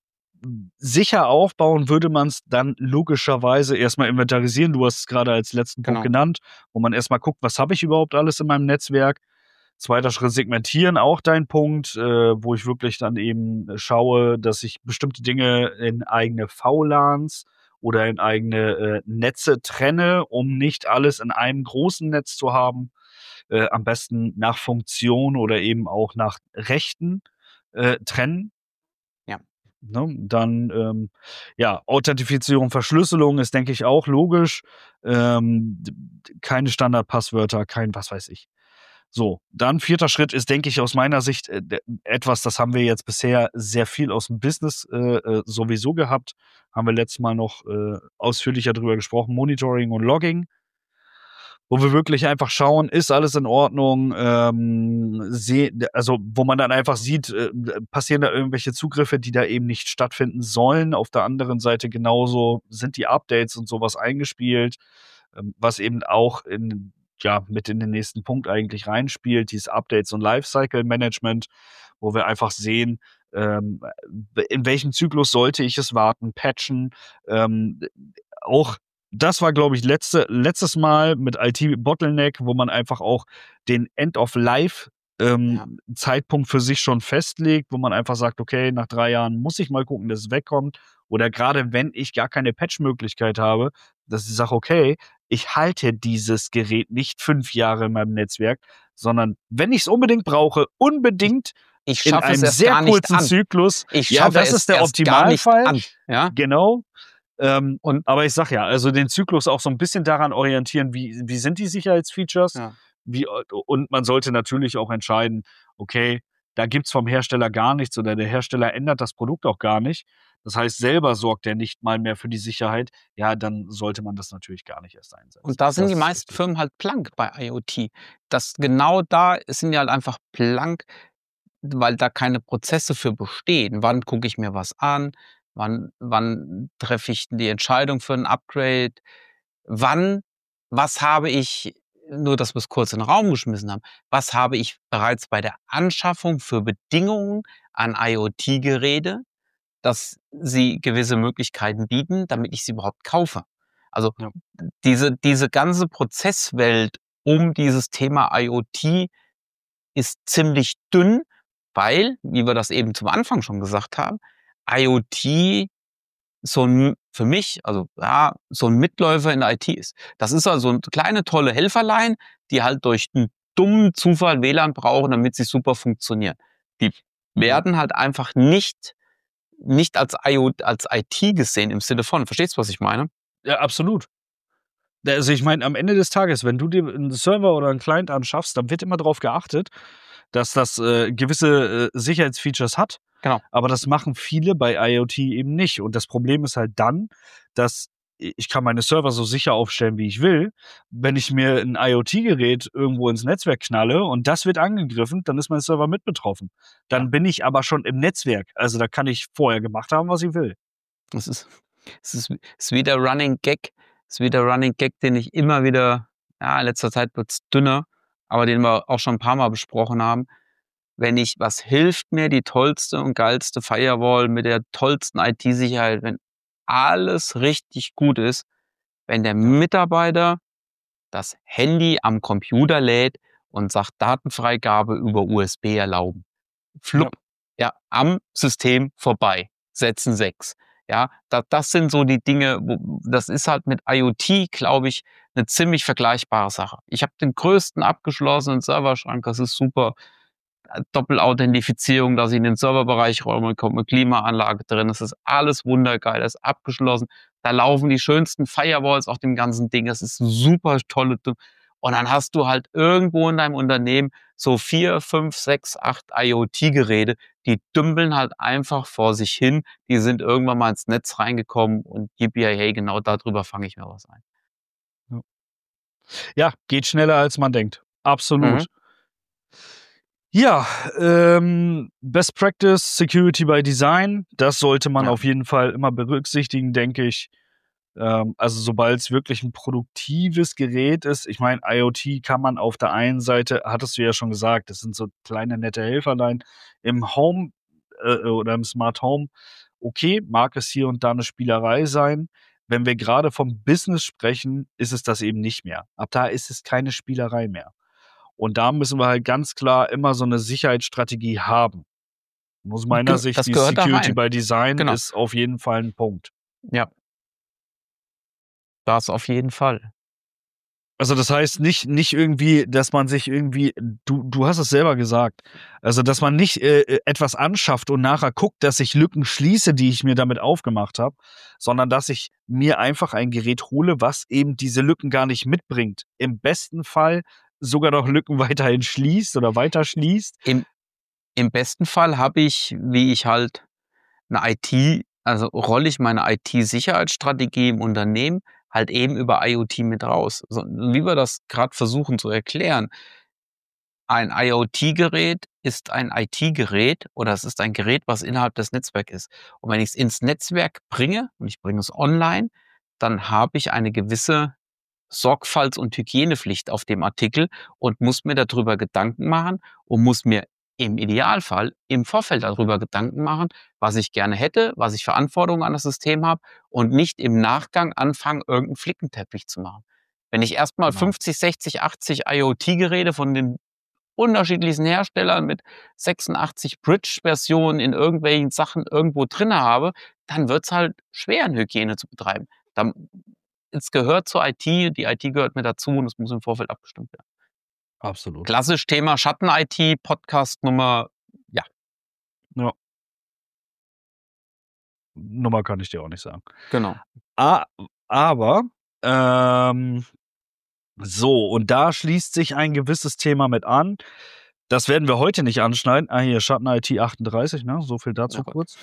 w sicher aufbauen würde man's dann logischerweise erst mal inventarisieren. Du hast es grade als letzten Punkt Genau. genannt, wo man erst mal guckt: „Was habe ich überhaupt alles in meinem Netzwerk?“ Zweiter Schritt segmentieren, auch dein Punkt, äh, wo ich wirklich dann eben schaue, dass ich bestimmte Dinge in eigene V LANs oder in eigene, äh, Netze trenne, um nicht alles in einem großen Netz zu haben. Äh, am besten nach Funktion oder eben auch nach Rechten, äh, trennen. Ja. Ne? Dann, ähm, ja, Authentifizierung, Verschlüsselung ist, denke ich, auch logisch. Ähm, d d keine Standardpasswörter, kein was weiß ich. So, dann vierter Schritt ist, denke ich, aus meiner Sicht, äh, d etwas, das haben wir jetzt bisher sehr viel aus'm Business, äh, äh, sowieso gehabt. Haben wir letztes Mal noch, äh, ausführlicher drüber gesprochen, Monitoring und Logging. Wo wir wirklich einfach schauen: Ist alles in Ordnung? Ähm, sehe d also, wo man dann einfach sieht, äh, d passieren da irgendwelche Zugriffe, die da eben nicht stattfinden sollen. Auf der anderen Seite genauso sind die Updates und so was eingespielt, ähm, was eben auch in ja, mit in den nächsten Punkt eigentlich reinspielt, dieses Updates und Lifecycle Management, wo wir einfach sehen, ähm, w in welchem Zyklus sollte ich es warten, patchen. Ähm, auch das war, glaube ich, letzte letztes Mal mit IT-Bottleneck, wo man einfach auch den End of Life, Ja. ähm, Zeitpunkt für sich schon festlegt, wo man einfach sagt: „Okay, nach drei Jahren muss ich mal gucken, dass es wegkommt.“ Oder grade wenn ich gar keine Patch-Möglichkeit habe, dass ich sage: „Okay, ich halte dieses Gerät nicht fünf Jahre in meinem Netzwerk, sondern wenn ich's unbedingt brauche, Ich unbedingt ich in schaffe es einem erst sehr gar nicht kurzen an. Zyklus.“ Ich Ja, schaffe das es ist der erst gar nicht Optimalfall, an, ja? genau. Ähm, Und aber ich sage ja, also, den Zyklus auch so 'n bisschen daran orientieren, wie wie sind die Sicherheitsfeatures? Ja. Wie äh, und man sollte natürlich auch entscheiden: „Okay, da gibt's vom Hersteller gar nichts oder der Hersteller ändert das Produkt auch gar nicht. Das heißt, selber sorgt er nicht mal mehr für die Sicherheit.“ Ja, dann sollte man das natürlich gar nicht erst Und einsetzen. da sind Das die ist meisten richtig. Firmen halt blank bei IoT. Das genau da sind die halt einfach blank, weil da keine Prozesse für bestehen. Wann gucke ich mir was an? Wann wann treffe ich die Entscheidung für 'n Upgrade? Wann was habe ich nur, dass wir's kurz in 'n Raum geschmissen haben, was habe ich bereits bei der Anschaffung für Bedingungen an IoT-Geräte, dass sie gewisse Möglichkeiten bieten, damit ich sie überhaupt kaufe? Also, Ja. diese diese ganze Prozesswelt um dieses Thema IoT ist ziemlich dünn, weil, wie wir das eben zum Anfang schon gesagt haben, IoT so 'n für mich, also, ja, so 'n Mitläufer in der IT ist. Das ist also 'n kleine tolle Helferlein, die halt durch 'n dummen Zufall W LAN brauchen, damit sie super funktionieren. Die Ja. werden halt einfach nicht nicht als IO als IT gesehen im Sinne von verstehst du, was ich meine? Ja, absolut. Ne, also, ich meine, am Ende des Tages, wenn du dir 'n Server oder 'n Client anschaffst, dann wird immer drauf geachtet, dass das, äh, gewisse, äh, Sicherheitsfeatures hat, Genau. aber das machen viele bei IoT eben nicht. Und das Problem ist halt dann, dass i ich kann meine Server so sicher aufstellen, wie ich will. Wenn ich mir 'n IoT-Gerät irgendwo ins Netzwerk knalle und das wird angegriffen, dann ist mein Server mit betroffen. Ja. Dann bin ich aber schon im Netzwerk. Also, da kann ich vorher gemacht haben, was ich will. Das ist es ist ist wie der Running Gag ist wie der Running Gag, den ich immer wieder ja, in letzter Zeit wird's dünner, aber den wir auch schon 'n paarmal besprochen haben. Wenn ich was hilft mir die tollste und geilste Firewall mit der tollsten IT-Sicherheit, wenn alles richtig gut ist, wenn der Ja. Mitarbeiter das Handy am Computer lädt und sagt: „Datenfreigabe über USB erlauben.“ Ja. Flupp, ja, am System vorbei, setzen sechs. Ja, da das sind so die Dinge, wo das ist halt mit IoT, glaube ich, 'ne ziemlich vergleichbare Sache. Ich habe den größten abgeschlossenen Serverschrank, das ist super. Äh, Doppelauthentifizierung, dass ich in den Serverbereich räume, kommt 'ne Klimaanlage drin. Das ist alles wundergeil, das ist abgeschlossen. Da laufen die schönsten Firewalls auf dem ganzen Ding. Das ist super tolle d und dann hast du halt irgendwo in deinem Unternehmen so vier, fünf, sechs, acht IoT-Geräte, die dümpeln halt einfach vor sich hin. Die sind irgendwann mal ins Netz reingekommen und yippie yay hey, genau da drüber fange ich mir was ein. Ja. Ja, geht schneller als man denkt. Mhm. Absolut. Ja, ähm, Best Practice, Security by Design, das sollte man Ja. auf jeden Fall immer berücksichtigen, denke ich. Ähm, also, sobald's wirklich 'n produktives Gerät ist ich meine, IoT kann man auf der einen Seite hattest du ja schon gesagt, das sind so kleine nette Helferlein im Home, äh, oder im Smart Home. Okay, mag es hier und da 'ne Spielerei sein. Wenn wir grade vom Business sprechen, ist es das eben nicht mehr. Ab da ist es keine Spielerei mehr. Und da müssen wir halt ganz klar immer so 'ne Sicherheitsstrategie haben. Aus meiner Gen Sicht, das die gehört da Security rein. by Design Genau. ist auf jeden Fall 'n Punkt. Ja. Das auf jeden Fall. Also, das heißt nicht nicht irgendwie, dass man sich irgendwie du du hast es selber gesagt. Also, dass man nicht, äh, äh, etwas anschafft und nachher guckt, dass ich Lücken schließe, die ich mir damit aufgemacht habe, sondern dass ich mir einfach ein Gerät hole, was eben diese Lücken gar nicht mitbringt. Im besten Fall sogar noch Lücken weiterhin schließt oder weiter schließt. Im im besten Fall habe ich, wie ich halt 'ne IT also, rolle ich meine IT-Sicherheitsstrategie im Unternehmen halt eben über IoT mit raus. So, wie wir das grad versuchen zu erklären ein IoT-Gerät ist ein IT-Gerät oder es ist ein Gerät, was innerhalb des Netzwerk ist. Und wenn ich's ins Netzwerk bringe und ich bringe es online, dann habe ich eine gewisse Sorgfalts und Hygienepflicht auf dem Artikel und muss mir da drüber Gedanken machen und muss mir im Idealfall im Vorfeld da drüber Gedanken machen, was ich gerne hätte, was ich für Anforderungen an das System habe und nicht im Nachgang anfangen, irgend 'n Flickenteppich zu machen. Wenn ich erst mal Genau. fünfzig, sechzig, achtzig IoT-Geräte von den unterschiedlichsten Herstellern mit sechsundachtzig Bridge-Versionen in irgendwelchen Sachen irgendwo drinne habe, dann wird's halt schwer, 'ne Hygiene zu betreiben. Dann es gehört zur IT, die IT gehört mit dazu und es muss im Vorfeld abgestimmt werden. Absolut. Klassisch Thema Schatten-IT, Podcast Nummer ja. Ja. Nummer kann ich dir auch nicht sagen. Genau. A aber, ähm, so, und da schließt sich ein gewisses Thema mit an. Das werden wir heute nicht anschneiden. Ah, hier Schatten-IT achtunddreißig, ne? So viel Ja dazu Gott. kurz.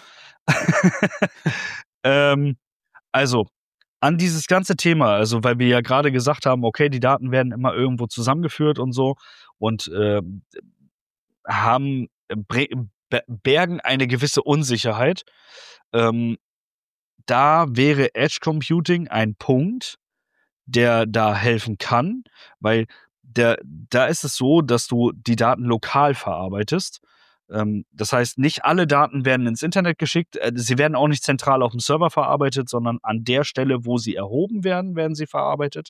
Ähm, also, an dieses ganze Thema also, weil wir ja grade gesagt haben: „Okay, die Daten werden immer irgendwo zusammengeführt und so und, ähm, haben bre be bergen eine gewisse Unsicherheit.“ Ähm, da wäre Edge Computing ein Punkt, der da helfen kann, weil der da ist es so, dass du die Daten lokal verarbeitest. Ähm, das heißt, nicht alle Daten werden ins Internet geschickt. Äh, sie werden auch nicht zentral aufm Server verarbeitet, sondern an der Stelle, wo sie erhoben werden, werden sie verarbeitet.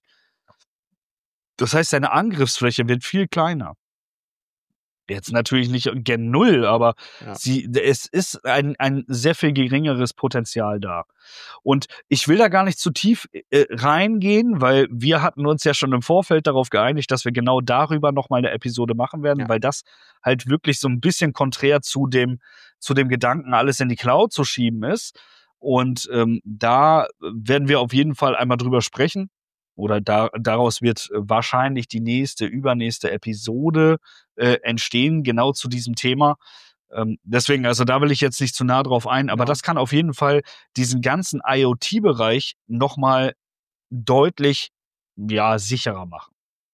Das heißt, deine Angriffsfläche wird viel kleiner. Jetzt natürlich nicht gen Null, aber Ja. sie es ist ein ein sehr viel geringeres Potenzial da. Und ich will da gar nicht zu tief, äh, reingehen, weil wir hatten uns ja schon im Vorfeld darauf geeinigt, dass wir genau darüber noch mal 'ne Episode machen werden, Ja. weil das halt wirklich so 'n bisschen konträr zu dem zu dem Gedanken, alles in die Cloud zu schieben ist. Und, ähm, da werden wir auf jeden Fall einmal drüber sprechen oder da daraus wird wahrscheinlich die nächste, übernächste Episode, äh, entstehen, genau zu diesem Thema. Ähm, deswegen also, da will ich jetzt nicht zu nah drauf ein, aber Ja. das kann auf jeden Fall diesen ganzen IoT-Bereich noch mal deutlich, ja, sicherer machen.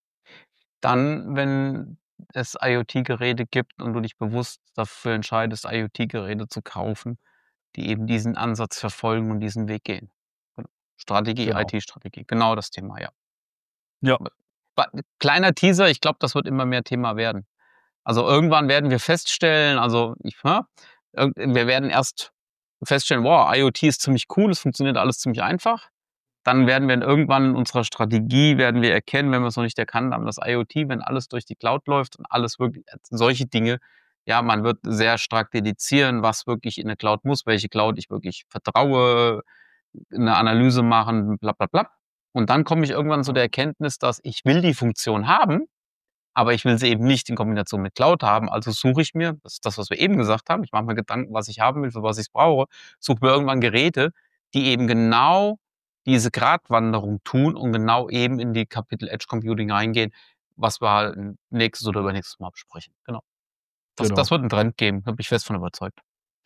Dann, wenn es IoT-Geräte gibt und du dich bewusst dafür entscheidest, IoT-Geräte zu kaufen, die eben diesen Ansatz verfolgen und diesen Weg gehen. Genau. Strategie, Genau. IT-Strategie, genau das Thema, ja. Ja. Wa kleiner Teaser, ich glaube, das wird immer mehr Thema werden. Also, irgendwann werden wir feststellen also, ich ne, irg wir werden erst feststellen: „Wow, IoT ist ziemlich cool, es funktioniert alles ziemlich einfach.“ Dann werden wir irgendwann in unserer Strategie werden wir erkennen, wenn wir's noch nicht erkannt haben, dass IoT, wenn alles durch die Cloud läuft und alles wirklich solche Dinge ja, man wird sehr stark dedizieren, was wirklich in 'ne Cloud muss, welche Cloud ich wirklich vertraue, 'ne Analyse machen, blab blab blab. Und dann komme ich irgendwann zu Ja. der Erkenntnis, dass ich will die Funktion haben, aber ich will sie eben nicht in Kombination mit Cloud haben. Also, suche ich mir das ist das, was wir eben gesagt haben, ich mache mir Gedanken, was ich haben will, für was ich's brauche, suche mir irgendwann Geräte, die eben genau diese Gratwanderung tun und genau eben in die Kapitel Edge Computing reingehen, was wir halt nächstes oder übernächstes Mal besprechen. Genau. Das Genau. das wird 'n Trend geben, da bin ich fest von überzeugt.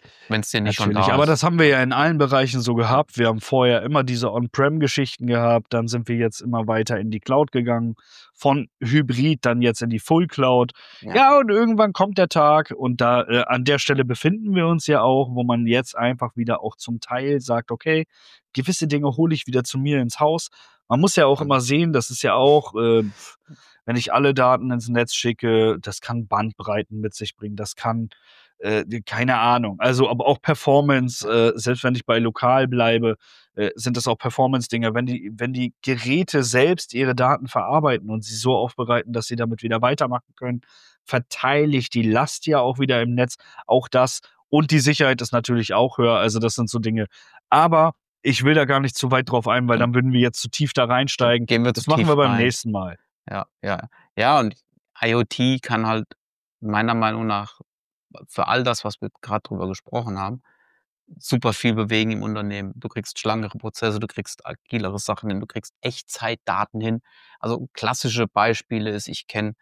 wenn es dir nicht schon Natürlich, da aber ist. das haben wir ja in allen Bereichen so gehabt. Wir haben vorher immer diese On-Prem-Geschichten gehabt, dann sind wir jetzt immer weiter in die Cloud gegangen, von Hybrid dann jetzt in die Full Cloud. Ja. Ja, und irgendwann kommt der Tag und da äh, an der Stelle befinden wir uns ja auch, wo man jetzt einfach wieder auch zum Teil sagt, okay, gewisse Dinge hole ich wieder zu mir ins Haus. Man muss ja auch Mhm. immer sehen, das ist ja auch, äh, wenn ich alle Daten ins Netz schicke, das kann Bandbreiten mit sich bringen, das kann äh, keine Ahnung. Also, aber auch Performance, äh, selbst wenn ich bei lokal bleibe, äh, sind das auch Performance-Dinge. Wenn die, wenn die Geräte selbst ihre Daten verarbeiten und sie so aufbereiten, dass sie damit wieder weitermachen können, verteile ich die Last ja auch wieder im Netz. Auch das. Und die Sicherheit ist natürlich auch höher. Also, das sind so Dinge. Aber ich will da gar nicht zu weit drauf ein, weil dann würden wir jetzt zu tief da reinsteigen. Gehen wir Das zu machen tief wir beim rein. nächsten Mal. Ja, ja. Ja, und IoT kann halt meiner Meinung nach für all das, was wir gerade drüber gesprochen haben, super viel bewegen im Unternehmen. Du kriegst schlankere Prozesse, du kriegst agilere Sachen hin, du kriegst Echtzeitdaten hin. Also klassische Beispiele ist, ich kenne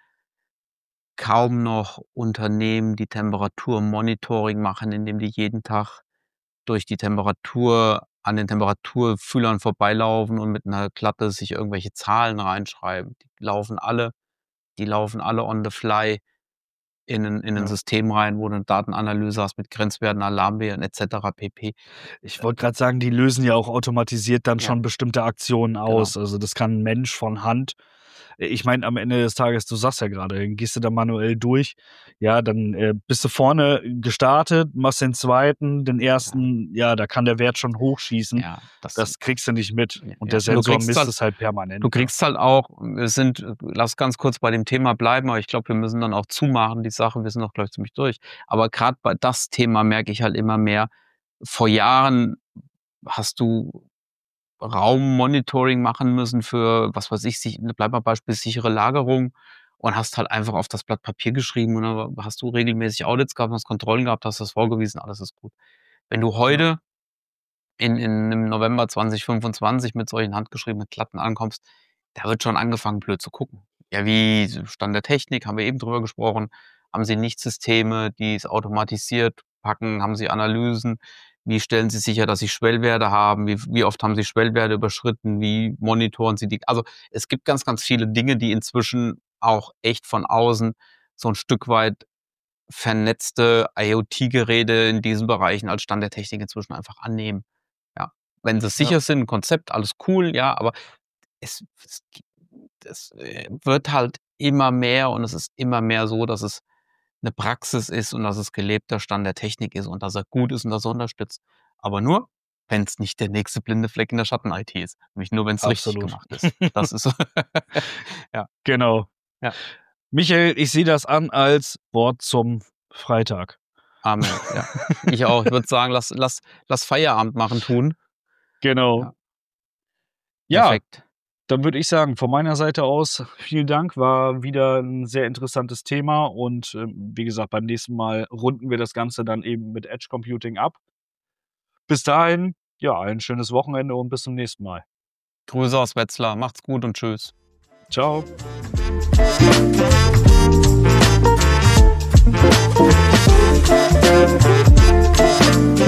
kaum noch Unternehmen, die Temperaturmonitoring machen, indem die jeden Tag durch die Temperatur an den Temperaturfühlern vorbeilaufen und mit einer Klappe sich irgendwelche Zahlen reinschreiben. Die laufen alle, die laufen alle on the fly in ein, in ein Ja. System rein, wo du eine Datenanalyse hast mit Grenzwerten, Alarmwerten et cetera pp. Ich wollte gerade sagen, die lösen ja auch automatisiert dann Ja. schon bestimmte Aktionen aus. Also das kann ein Mensch von Hand. Ich meine, am Ende des Tages, du sagst ja gerade, dann gehst du da manuell durch. Ja, dann äh, bist du vorne gestartet, machst den zweiten, den ersten, ja, da kann der Wert schon hochschießen. Ja, das, Das kriegst du nicht mit. Ja, Und ja. der Du Sensor kriegst misst halt- es halt permanent. Du kriegst halt auch, wir sind, lass ganz kurz bei dem Thema bleiben, aber ich glaube, wir müssen dann auch zumachen, die Sache, wir sind auch gleich ziemlich durch. Aber gerade bei das Thema merke ich halt immer mehr, vor Jahren hast du Raummonitoring machen müssen für, was weiß ich, sich, bleib mal Beispiel, sichere Lagerung und hast halt einfach auf das Blatt Papier geschrieben und dann hast du regelmäßig Audits gehabt, hast Kontrollen gehabt, hast das vorgewiesen, alles ist gut. Wenn du heute in, in im November zwanzig fünfundzwanzig mit solchen handgeschriebenen Klatten ankommst, da wird schon angefangen, blöd zu gucken. Ja, wie Stand der Technik, haben wir eben drüber gesprochen, haben sie nicht Systeme, die es automatisiert packen, haben sie Analysen, wie stellen sie sicher, dass sie Schwellwerte haben, wie, wie oft haben sie Schwellwerte überschritten, wie monitoren sie die, also es gibt ganz, ganz viele Dinge, die inzwischen auch echt von außen so ein Stück weit vernetzte IoT-Geräte in diesen Bereichen als Stand der Technik inzwischen einfach annehmen. Ja, wenn sie sicher Ja. sind, Konzept, alles cool, ja, aber es, es, es wird halt immer mehr und es ist immer mehr so, dass es eine Praxis ist und dass es gelebter Stand der Technik ist und dass er gut ist und dass er unterstützt. Aber nur, wenn es nicht der nächste blinde Fleck in der Schatten-I T ist. Nämlich nur, wenn es richtig Absolut. gemacht ist. Das ist so. Ja. Genau. Ja. Michael, ich sehe das an als Wort zum Freitag. Amen. Ja. Ich auch. Ich würde sagen, lass, lass, lass Feierabend machen tun. Genau. Ja. Ja, Perfekt. dann würde ich sagen, von meiner Seite aus, vielen Dank. War wieder ein sehr interessantes Thema. Und ähm, wie gesagt, beim nächsten Mal runden wir das Ganze dann eben mit Edge Computing ab. Bis dahin, ja, ein schönes Wochenende und bis zum nächsten Mal. Grüße aus Wetzlar. Macht's gut und tschüss. Ciao. Thank you.